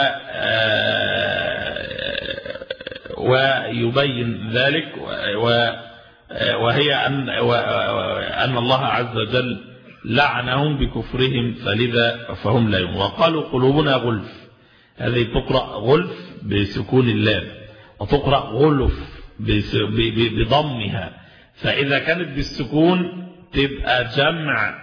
ويبين ذلك، وهي أن, أن الله عز وجل لعنهم بكفرهم فلذا فهم لا يؤمنون. وقالوا قلوبنا غلف، هذه تقرأ غلف بسكون اللام وتقرأ غلف بضمها، فإذا كانت بالسكون تبقى جمع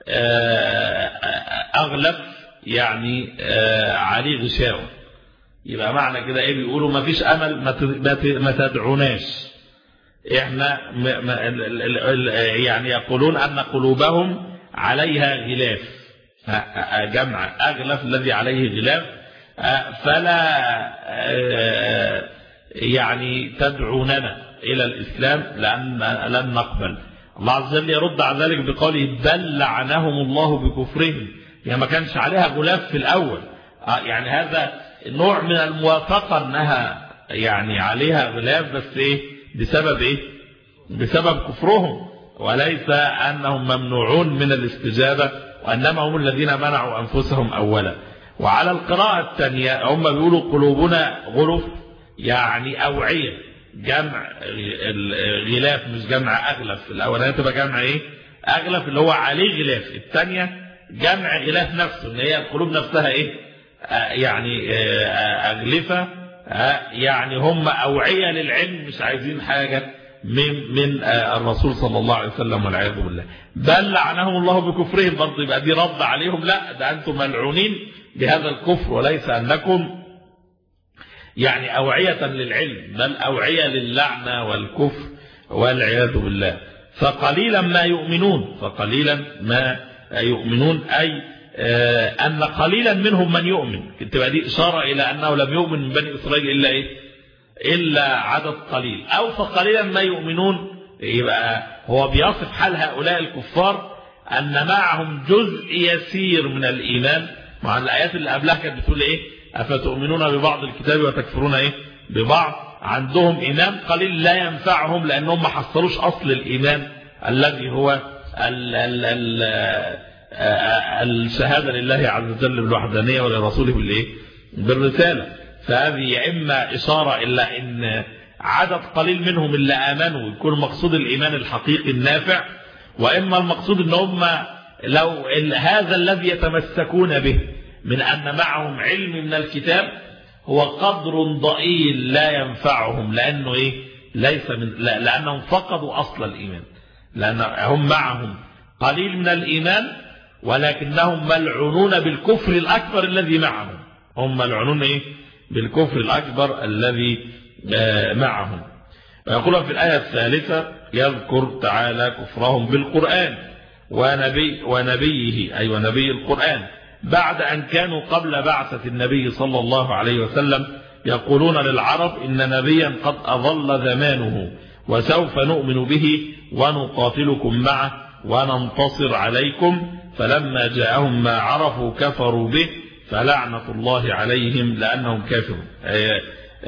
أغلف يعني عليه غشاوة، يبقى معنى كده ايه؟ بيقولوا ما فيش امل، ما تدعوناش احنا يعني يقولون ان قلوبهم عليها غلاف، جمع اغلف الذي عليه غلاف، فلا يعني تدعوننا الى الاسلام لان لن نقبل. الله عز وجل يرد على ذلك بقوله بل لعنهم الله بكفرهم، يعني ما كانش عليها غلاف في الاول، يعني هذا نوع من الموافقة انها يعني عليها غلاف، بس ايه؟ بسبب ايه؟ بسبب كفرهم، وليس انهم ممنوعون من الاستجابة، وانما هم الذين منعوا انفسهم اولا. وعلى القراءة الثانية هم بيقولوا قلوبنا غلف، يعني اوعية، جمع غلاف مش جمع اغلف. الاولانية تبقى جمع ايه؟ اغلف اللي هو عليه غلاف، الثانية جمع غلاف نفسه ان هي القلوب نفسها ايه؟ يعني أغلفة، يعني هم أوعية للعلم، مش عايزين حاجة من من الرسول صلى الله عليه وسلم والعياذ بالله. بل لعنهم الله بكفرهم، برضه يبقى دي رد عليهم، لا ده أنتم ملعونين بهذا الكفر، وليس أنكم يعني أوعية للعلم، بل أوعية للعنة والكفر والعياذ بالله. فقليلا ما يؤمنون، فقليلا ما يؤمنون أي أن قليلا منهم من يؤمن، تبقى دي إشارة إلى أنه لم يؤمن من بني إسرائيل إلا إيه؟ إلا عدد قليل، أو فقليلا ما يؤمنون، يبقى هو بيصف حال هؤلاء الكفار أن معهم جزء يسير من الإيمان. مع الآيات اللي قبلها كانت بتقول إيه؟ أفتؤمنون ببعض الكتاب وتكفرون إيه؟ ببعض. عندهم إيمان قليل لا ينفعهم لأنهم ما حصلوش أصل الإيمان الذي هو ال ال ال الشهادة لله عز وجل بالوحدانية ولرسوله بالإيه؟ بالرسالة. فهذه يا إما إشارة إلى أن عدد قليل منهم اللي آمنوا يكون مقصود الإيمان الحقيقي النافع، وإما المقصود أن هم لو هذا الذي يتمسكون به من أن معهم علم من الكتاب هو قدر ضئيل لا ينفعهم، لأنه إيه؟ ليس من لأنهم فقدوا أصل الإيمان، لأنهم معهم قليل من الإيمان ولكنهم ملعونون بالكفر الأكبر الذي معهم، هم ملعونون إيه؟ بالكفر الأكبر الذي معهم. ويقول في الآية الثالثة يذكر تعالى كفرهم بالقرآن ونبي ونبيه، أي ونبي القرآن، بعد أن كانوا قبل بعثة النبي صلى الله عليه وسلم يقولون للعرب إن نبيا قد أظل زمانه وسوف نؤمن به ونقاتلكم معه وننتصر عليكم، فلما جاءهم ما عرفوا كفروا به فلعنة الله عليهم لأنهم كافرون.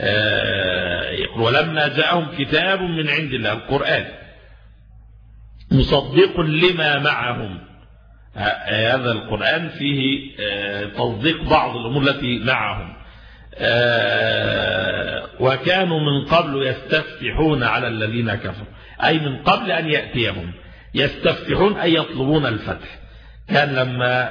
يقول ولما جاءهم كتاب من عند الله، القرآن، مصدق لما معهم. هذا القرآن فيه تصديق بعض الأمور التي معهم. وكانوا من قبل يستفتحون على الذين كفروا، أي من قبل أن يأتيهم. يستفتحون أي يطلبون الفتح. كان لما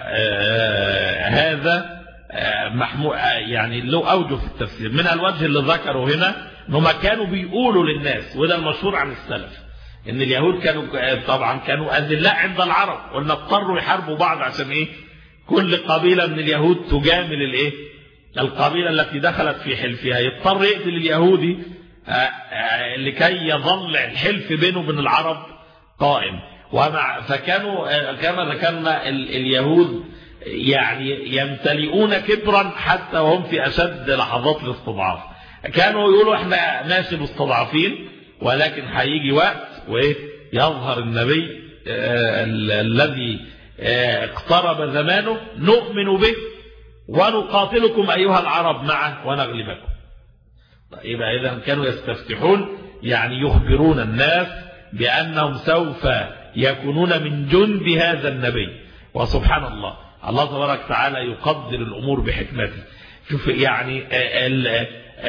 هذا محمود يعني له أوجه في التفسير. من الوجه اللي ذكره هنا أنهم كانوا بيقولوا للناس، وده المشهور عن السلف، ان اليهود كانوا طبعا كانوا أذلاء عند العرب، وان اضطروا يحاربوا بعض عشان ايه؟ كل قبيلة من اليهود تجامل الايه؟ القبيلة التي دخلت في حلفها، يضطر يقتل اليهودي لكي يظل الحلف بينه وبين العرب قائم. ومع فكانوا كما ذكرنا اليهود يعني يمتلئون كبرا حتى وهم في اشد لحظات الاستضعاف. كانوا يقولوا احنا ماشي مستضعفين، ولكن هيجي وقت ويظهر النبي آه الذي آه اقترب زمانه نؤمن به ونقاتلكم أيها العرب معه ونغلبكم. طيب إذا كانوا يستفتحون يعني يخبرون الناس بأنهم سوف يكونون من جند هذا النبي. وسبحان الله، الله تبارك وتعالى يقدر الأمور بحكمته. شوف يعني ال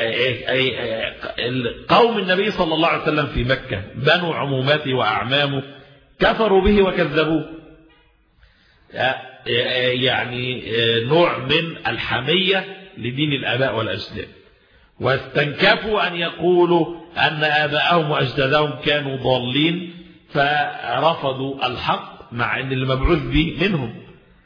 قوم النبي صلى الله عليه وسلم في مكة بنو عمومته وأعمامه كفروا به وكذبوه، يعني نوع من الحمية لدين الآباء والأجداد، واستنكفوا أن يقولوا أن آباءهم وأجدادهم كانوا ضالين، فرفضوا الحق مع أن المبعوث به منهم.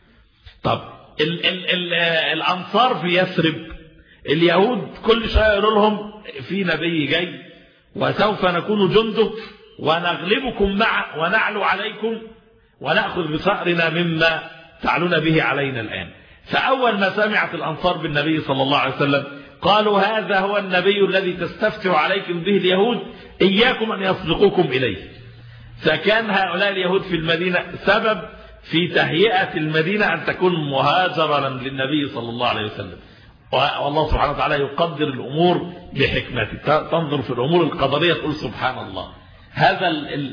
طب ال ال ال الأنصار في يثرب، اليهود كل شوية يقولوا لهم في نبي جاي وسوف نكون جنده ونغلبكم معه ونعلو عليكم ونأخذ بثأرنا مما تعلون به علينا الآن. فأول ما سمعت الأنصار بالنبي صلى الله عليه وسلم قالوا هذا هو النبي الذي تستفتح عليكم به اليهود، إياكم أن يسبقوكم إليه. فكان هؤلاء اليهود في المدينة سبب في تهيئة المدينة أن تكون مهاجرا للنبي صلى الله عليه وسلم. والله سبحانه وتعالى يقدر الأمور بحكمته. تنظر في الأمور القدرية تقول سبحان الله، هذا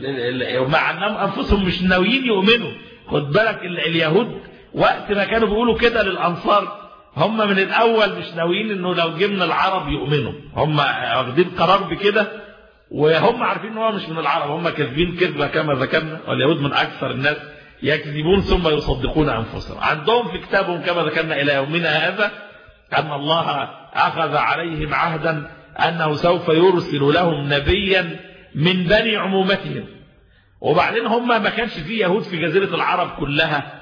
مع أنهم أنفسهم مش ناويين يؤمنوا. خد بالك اليهود وقت ما كانوا بيقولوا كده للأنصار هم من الأول مش ناويين إنه لو جبنا العرب يؤمنوا، هم واخدين قرار بكده وهم عارفين إن هو مش من العرب، هم كذبين كذبة كما ذكرنا، واليهود من أكثر الناس يكذبون ثم يصدقون أنفسهم. عندهم في كتابهم كما ذكرنا إلى يومنا هذا أن الله أخذ عليهم عهدا أنه سوف يرسل لهم نبيا من بني عمومتهم. وبعدين هم ما كانش فيه يهود في جزيرة العرب كلها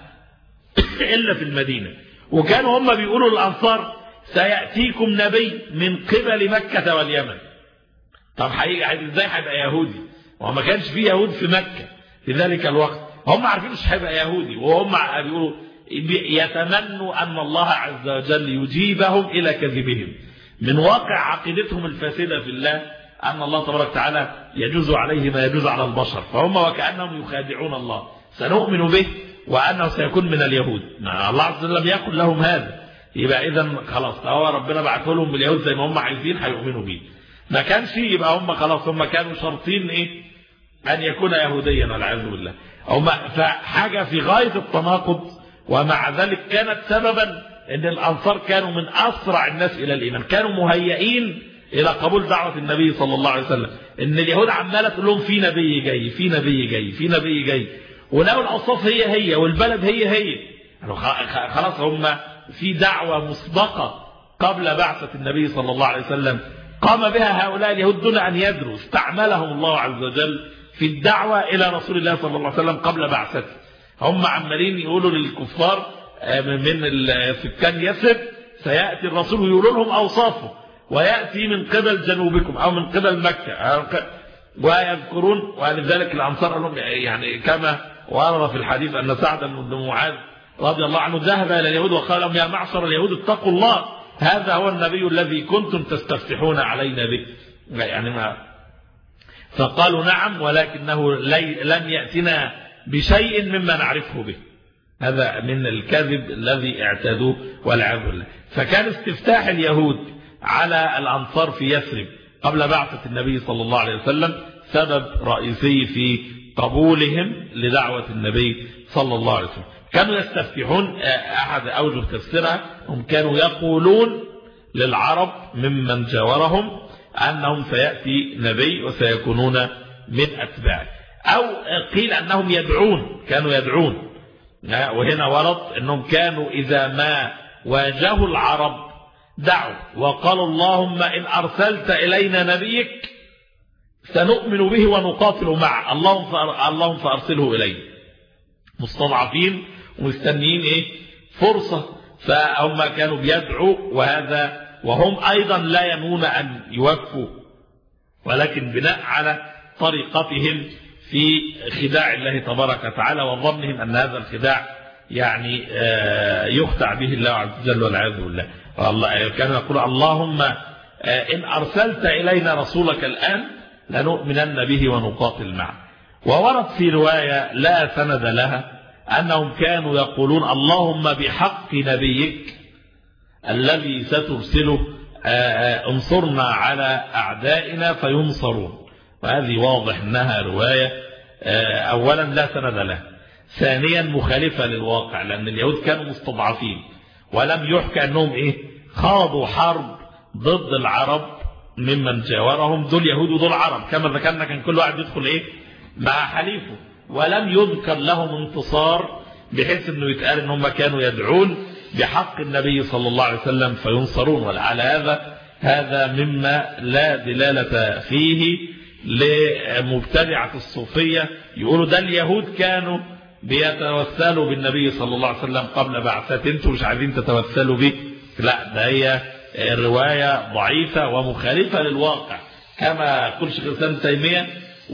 إلا في المدينة، وكانوا هم بيقولوا للأنصار سيأتيكم نبي من قبل مكة واليمن. طب هيجي ازاي هيبقى يهودي وما كانش فيه يهود في مكة في ذلك الوقت؟ هم عارفين مش هيبقى يهودي، وهم بيقولوا يتمنوا أن الله عز وجل يجيبهم إلى كذبهم. من واقع عقيدتهم الفاسدة في الله أن الله تبارك وتعالى يجوز عليه ما يجوز على البشر، فهم وكأنهم يخادعون الله. سنؤمن به وأنه سيكون من اليهود. الله عز وجل لم يقل لهم هذا، يبقى إذن خلاص هو ربنا بعثه لهم باليهود زي ما هم عايزين هيؤمنوا به. ما كانش يبقى هم خلاص هم كانوا شرطين إيه؟ أن يكون يهوديا والعياذ بالله. هم فحاجة في غاية التناقض، ومع ذلك كانت سببا ان الانصار كانوا من اسرع الناس الى الايمان، كانوا مهيئين الى قبول دعوه النبي صلى الله عليه وسلم. ان اليهود عماله تقول لهم في نبي جاي في نبي جاي في نبي جاي، ولو الاوصاف هي هي والبلد هي هي، خلاص هم في دعوه مسبقه قبل بعثه النبي صلى الله عليه وسلم قام بها هؤلاء اليهود دون ان يدروا، استعملهم الله عز وجل في الدعوه الى رسول الله صلى الله عليه وسلم قبل بعثته. هم عمالين يقولوا للكفار من السكان يثرب سيأتي الرسول ويقولوا لهم أوصافه، ويأتي من قبل جنوبكم أو من قبل مكة، ويذكرون. ولذلك الأنصار لهم يعني كما ورد في الحديث أن سعد بن معاذ رضي الله عنه ذهب إلى اليهود وقال لهم يا معشر اليهود اتقوا الله، هذا هو النبي الذي كنتم تستفتحون علينا به. يعني ما فقالوا نعم ولكنه لن يأتنا بشيء مما نعرفه به. هذا من الكذب الذي اعتادوه والعياذ بالله. فكان استفتاح اليهود على الأنصار في يثرب قبل بعثة النبي صلى الله عليه وسلم سبب رئيسي في قبولهم لدعوة النبي صلى الله عليه وسلم. كانوا يستفتحون، أحد أوجه تفسيرها هم كانوا يقولون للعرب ممن جاورهم أنهم سيأتي نبي وسيكونون من أتباعه، أو قيل أنهم يدعون، كانوا يدعون. وهنا ورد أنهم كانوا إذا ما واجهوا العرب دعوا وقالوا اللهم إن أرسلت إلينا نبيك سنؤمن به ونقاتل معه، اللهم فأرسله إلينا. مستضعفين ومستنيين إيه؟ فرصة. فهم كانوا بيدعوا، وهذا وهم أيضا لا ينون أن يوفوا، ولكن بناء على طريقتهم في خداع الله تبارك وتعالى وظنهم أن هذا الخداع يعني يخدع به الله عز وجل والعياذ بالله. الله كان يقول اللهم إن أرسلت إلينا رسولك الآن لنؤمنن به ونقاتل معه. وورد في رواية لا سند لها أنهم كانوا يقولون اللهم بحق نبيك الذي سترسله انصرنا على أعدائنا فينصرون. وهذه واضح أنها رواية أولا لا سند لها، ثانيا مخالفة للواقع، لأن اليهود كانوا مستضعفين ولم يحكى أنهم إيه خاضوا حرب ضد العرب ممن جاورهم، دول يهود ودول عرب كما ذكرنا، كان كل واحد يدخل إيه مع حليفه، ولم يذكر لهم انتصار بحيث أنه يتقال أنهم كانوا يدعون بحق النبي صلى الله عليه وسلم فينصرون. وعلى هذا هذا مما لا دلالة فيه لمبتدعة الصوفية يقولوا ده اليهود كانوا بيتوسلوا بالنبي صلى الله عليه وسلم قبل بعثته، انتم مش عايزين تتوسلوا به. لا، ده هي الرواية ضعيفة ومخالفة للواقع كما يقول شيخ الإسلام ابن تيمية،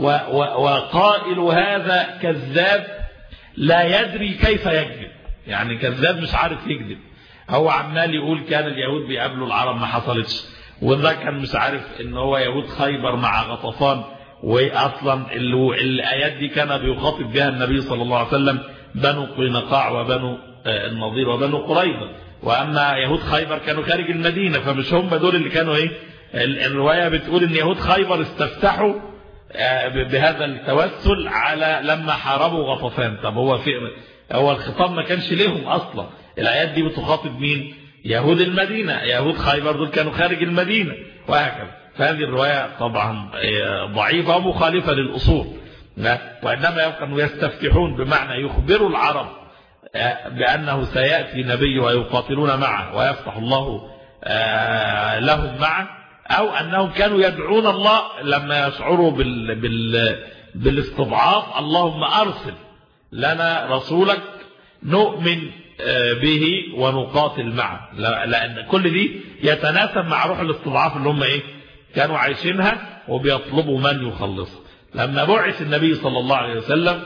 وقائل هذا كذاب لا يدري كيف يكذب، يعني كذاب مش عارف يكذب. هو عمال يقول كان اليهود بيقابلوا العرب ما حصلتش، وده كان مش عارف ان هو يهود خيبر مع غطفان، واصلا الايات دي كان بيخاطب بها النبي صلى الله عليه وسلم بنو قينقاع وبنو النضير وبنو قريظة، واما يهود خيبر كانوا خارج المدينة، فمش هم دول اللي كانوا ايه. الرواية بتقول ان يهود خيبر استفتحوا بهذا التوسل على لما حاربوا غطفان. طب هو في هو الخطاب ما كانش ليهم اصلا، الايات دي بتخاطب مين؟ يهود المدينة، يهود خيبر دول كانوا خارج المدينة وهكذا. فهذه الرواية طبعا ضعيفة ومخالفة للأصول، وإنما كانوا يستفتحون بمعنى يخبروا العرب بأنه سيأتي نبي ويقاتلون معه ويفتح الله لهم معه، أو أنهم كانوا يدعون الله لما يشعروا بال بال بالاستضعاف اللهم أرسل لنا رسولك نؤمن به ونقاتل معه، لأن كل دي يتناسب مع روح الاستضعاف اللي هم إيه كانوا عايشينها وبيطلبوا من يخلصه. لما بعث النبي صلى الله عليه وسلم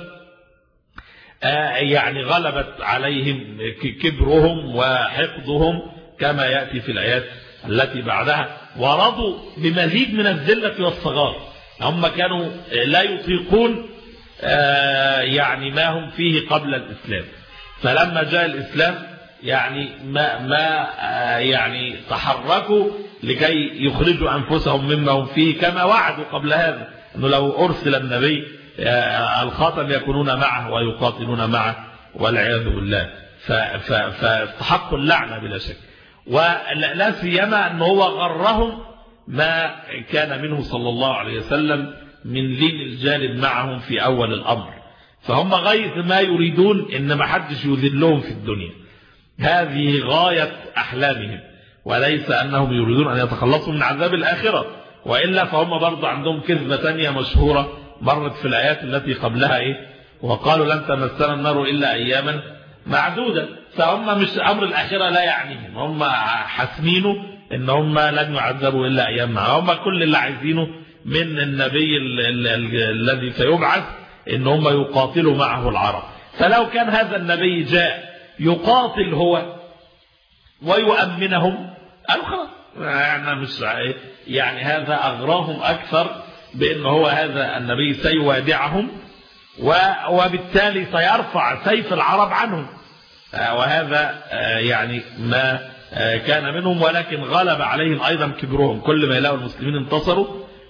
يعني غلبت عليهم كبرهم وحقدهم كما يأتي في الآيات التي بعدها، ورضوا بمزيد من الذلة والصغار. هم كانوا لا يطيقون يعني ما هم فيه قبل الإسلام، فلما جاء الإسلام يعني ما ما يعني تحركوا لكي يخرجوا أنفسهم مما هم فيه، كما وعدوا قبل هذا أنه لو أرسل النبي الخاتم يكونون معه ويقاتلون معه والعياذ بالله، فاستحقوا اللعنة بلا شك. ولا سيما أنه هو غرهم ما كان منه صلى الله عليه وسلم من لين الجانب معهم في أول الأمر، فهم غاية ما يريدون إن ما حدش يذلهم في الدنيا، هذه غاية أحلامهم، وليس أنهم يريدون أن يتخلصوا من عذاب الآخرة. وإلا فهم برضو عندهم كذبة تانية مشهورة مرت في الآيات التي قبلها إيه؟ وقالوا لن تمسنا النار إلا أياما معدودة. فهم مش أمر الآخرة لا يعنيهم، هم حاسمينه إن هم لن يعذبوا إلا أيام معدودة. هم كل اللي عايزينه من النبي الذي سيبعث إن هم يقاتلوا معه العرب. فلو كان هذا النبي جاء يقاتل هو ويؤمنهم قالوا خلاص، يعني مش يعني هذا أغراهم أكثر بأن هو هذا النبي سيوادعهم وبالتالي سيرفع سيف العرب عنهم، وهذا يعني ما كان منهم. ولكن غلب عليهم أيضا كبرهم، كل ما يلاقوا المسلمين انتصروا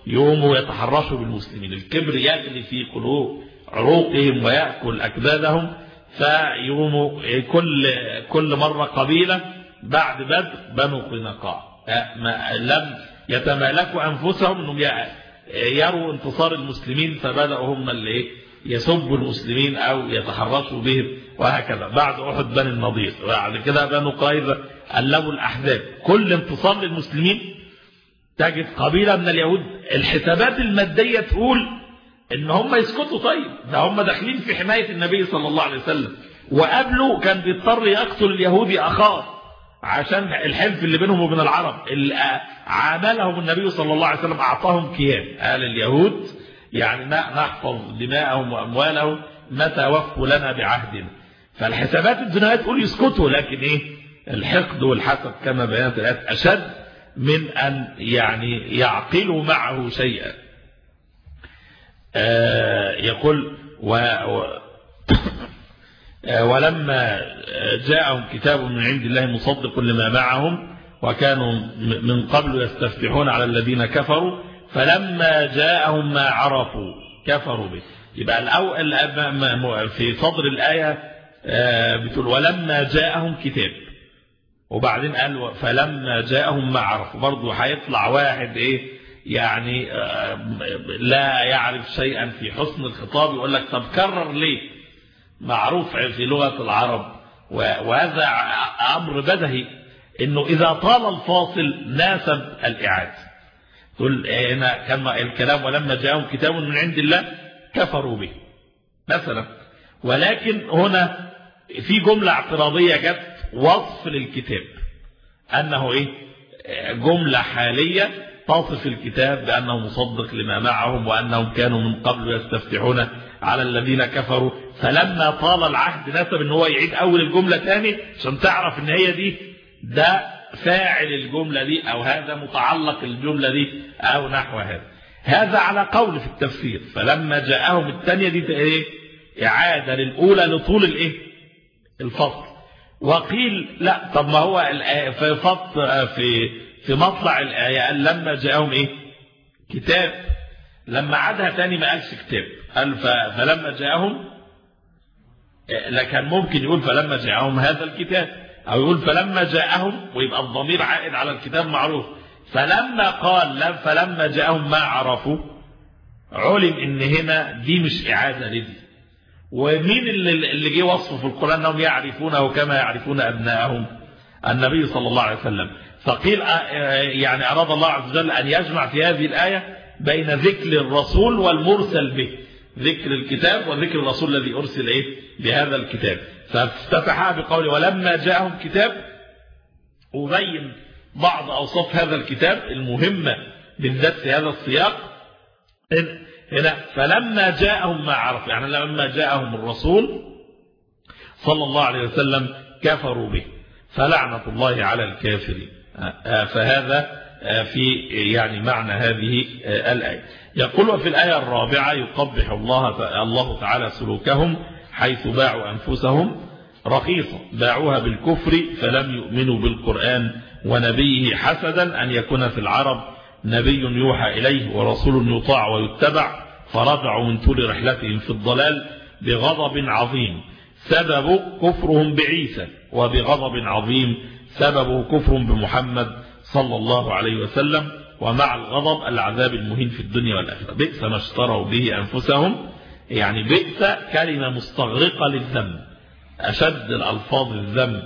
يقوموا يتحرشوا بالمسلمين، الكبر يغلي في قلوب عروقهم ويأكل أكبادهم، فيقوموا كل كل مرة قبيلة بعد بدر بنو قينقاع لم يتمالكوا أنفسهم أنهم يروا انتصار المسلمين، فبدأوا هم اللي يسبوا المسلمين أو يتحرشوا بهم، وهكذا. بعد أحد بني النضير، بعد كده بنو قريظة قلبوا الأحزاب. كل انتصار للمسلمين تجد قبيلة من اليهود الحسابات المادية تقول ان هم يسكتوا، طيب ده هم داخلين في حماية النبي صلى الله عليه وسلم، وقبله كان بيضطر يقتل اليهودي أخاه عشان الحلف اللي بينهم وبين العرب. اللي عاملهم النبي صلى الله عليه وسلم أعطاهم كيان، قال اليهود يعني نحفظ دماءهم وأموالهم متى وفوا لنا بعهدنا. فالحسابات الدنيا تقول يسكتوا، لكن ايه الحقد والحسد كما بيانت الآيات أشد من أن يعني يعقلوا معه شيئا. آه يقول و و ولما جاءهم كتاب من عند الله مصدق لما معهم وكانوا من قبل يستفتحون على الذين كفروا فلما جاءهم ما عرفوا كفروا به. يبقى الأول في صدر الآية بتقول ولما جاءهم كتاب، وبعدين قال فلما جاءهم ما عرفوا. برضه هيطلع واحد ايه يعني لا يعرف شيئا في حسن الخطاب يقول لك طب كرر ليه؟ معروف في لغة العرب، وهذا أمر بدهي انه اذا طال الفاصل ناسب الإعادة. تقول هنا كما الكلام ولما جاءهم كتاب من عند الله كفروا به مثلا، ولكن هنا في جملة اعتراضية جت وصف للكتاب أنه إيه جملة حالية تصف الكتاب بأنه مصدق لما معهم وأنهم كانوا من قبل يستفتحون على الذين كفروا. فلما طال العهد نسب ان هو يعيد أول الجملة تاني عشان تعرف ان هي دي ده فاعل الجملة دي أو هذا متعلق الجملة دي أو نحو هذا. هذا على قول في التفسير. فلما جاءهم الثانية دي إيه إعادة للأولى لطول الإيه الفصل. وقيل لا طب ما هو في فصل في في مطلع الآية قال لما جاءهم إيه كتاب، لما عادها تاني ما قالش كتاب، قال فلما جاءهم، لكن ممكن يقول فلما جاءهم هذا الكتاب أو يقول فلما جاءهم ويبقى الضمير عائد على الكتاب معروف. فلما قال فلما جاءهم ما عرفوا علم ان هنا دي مش إعادة لدي. ومين اللي جه وصفه في القرآن انهم يعرفونه كما يعرفون أبناءهم؟ النبي صلى الله عليه وسلم. فقيل يعني أراد الله عز وجل أن يجمع في هذه الآية بين ذكر الرسول والمرسل به، ذكر الكتاب وذكر الرسول الذي أرسل إيه بهذا الكتاب. فافتتحها بقول ولما جاءهم كتاب، وبين بعض أوصاف هذا الكتاب المهمة بالذات في هذا السياق. هنا فلما جاءهم ما عرف، يعني لما جاءهم الرسول صلى الله عليه وسلم كفروا به فلعنة الله على الكافرين. فهذا في يعني معنى هذه الآية. يقول في الآية الرابعة يقبح الله الله تعالى سلوكهم حيث باعوا أنفسهم رخيصة، باعوها بالكفر فلم يؤمنوا بالقرآن ونبيه حسدا أن يكون في العرب نبي يوحى إليه ورسول يطاع ويتبع، فرجعوا من طول رحلتهم في الضلال بغضب عظيم سبب كفرهم بعيسى، وبغضب عظيم سببه كفر بمحمد صلى الله عليه وسلم، ومع الغضب العذاب المهين في الدنيا والآخرة. بئس ما اشتروا به أنفسهم، يعني بئس كلمة مستغرقة للذنب، أشد الألفاظ الذنب.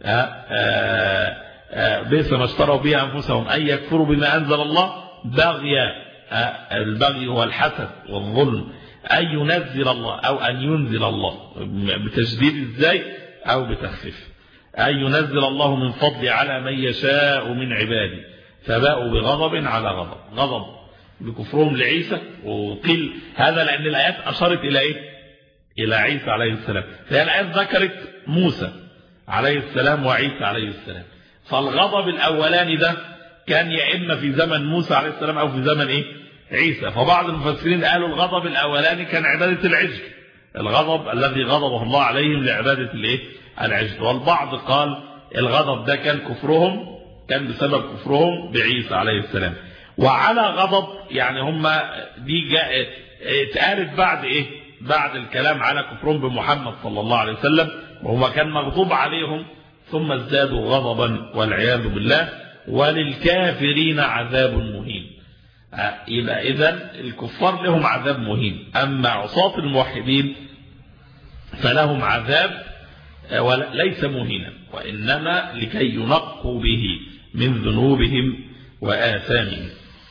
بئس ما اشتروا به أنفسهم أن يكفروا بما أنزل الله بغيا، البغي هو الحسد والظلم، أن ينزل الله أو أن ينزل الله بتشديد ازاي أو بتخفيف، أن ينزل الله من فضل على من يشاء من عباده، فباءوا بغضب على غضب، غضب بكفرهم لعيسى. وقيل هذا لأن الآيات أشارت إلى إيه؟ إلى عيسى عليه السلام. فهي الآيات ذكرت موسى عليه السلام وعيسى عليه السلام. فالغضب الأولاني ده كان يا إما في زمن موسى عليه السلام أو في زمن إيه؟ عيسى. فبعض المفسرين قالوا الغضب الأولاني كان عبادة العجل، الغضب الذي غضبه الله عليهم لعبادة الإيه؟ العجل. والبعض قال الغضب ده كان كفرهم، كان بسبب كفرهم بعيسى عليه السلام. وعلى غضب يعني هم دي جاء اتقالت بعد ايه؟ بعد الكلام على كفرهم بمحمد صلى الله عليه وسلم، وهو كان مغضوب عليهم، ثم ازدادوا غضبا والعياذ بالله، وللكافرين عذاب مهين. يبقى إذن الكفار لهم عذاب مهين، أما عصاة الموحدين فلهم عذاب وليس مهينا، وإنما لكي ينقوا به من ذنوبهم وآثامهم.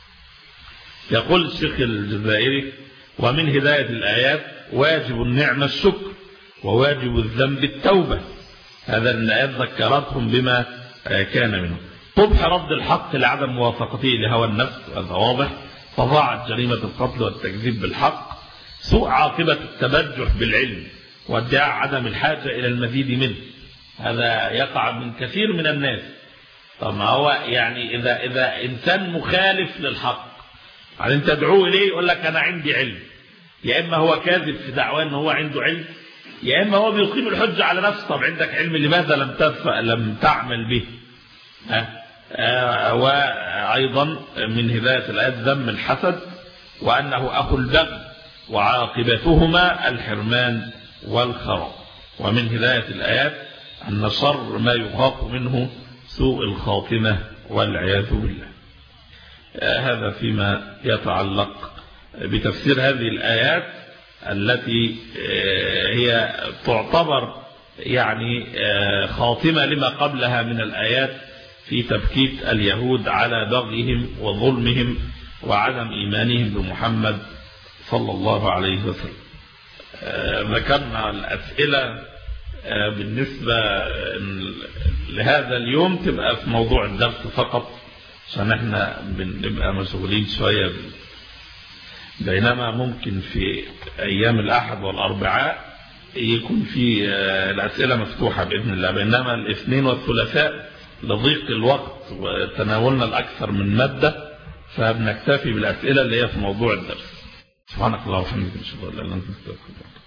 يقول الشيخ الجزائري: ومن هداية الآيات واجب النعمة الشكر، وواجب الذنب التوبة. هذا الآيات ذكرتهم بما كان منه. قبح رد الحق لعدم موافقته لهوى النفس، هذا واضح. فضاعت جريمة القتل والتكذيب بالحق. سوء عاقبة التبجح بالعلم وادعاء عدم الحاجة إلى المزيد منه، هذا يقع من كثير من الناس. طب ما هو يعني إذا, إذا إنسان مخالف للحق بعدين تدعوه إليه يقول لك أنا عندي علم، يا إما هو كاذب في دعواه أنه هو عنده علم، يا إما هو بيقيم الحجة على نفسه. طب عندك علم لماذا لم تدفع لم تعمل به؟ ها؟ آه وأيضا من هداية الآيات ذم الحسد، وأنه أخو البغي، وعاقبتهما الحرمان والخراب. ومن هداية الآيات أن شر ما يخاف منه سوء الخاتمة والعياذ بالله. آه هذا فيما يتعلق بتفسير هذه الآيات التي آه هي تعتبر يعني آه خاتمة لما قبلها من الآيات في تبكيت اليهود على بغيهم وظلمهم وعدم إيمانهم بمحمد صلى الله عليه وسلم. ذكرنا الأسئلة بالنسبة لهذا اليوم تبقى في موضوع الدرس فقط، عشان احنا بنبقى مشغولين شوية، بينما ممكن في أيام الأحد والأربعاء يكون في الأسئلة مفتوحة بإذن الله، بينما الاثنين والثلاثاء لضيق الوقت وتناولنا الأكثر من مادة فبنكتفي بالأسئلة اللي هي في موضوع الدرس. سبحانك اللهم وبحمدك، نشهد أن لا إله إلا أنت، نستغفرك.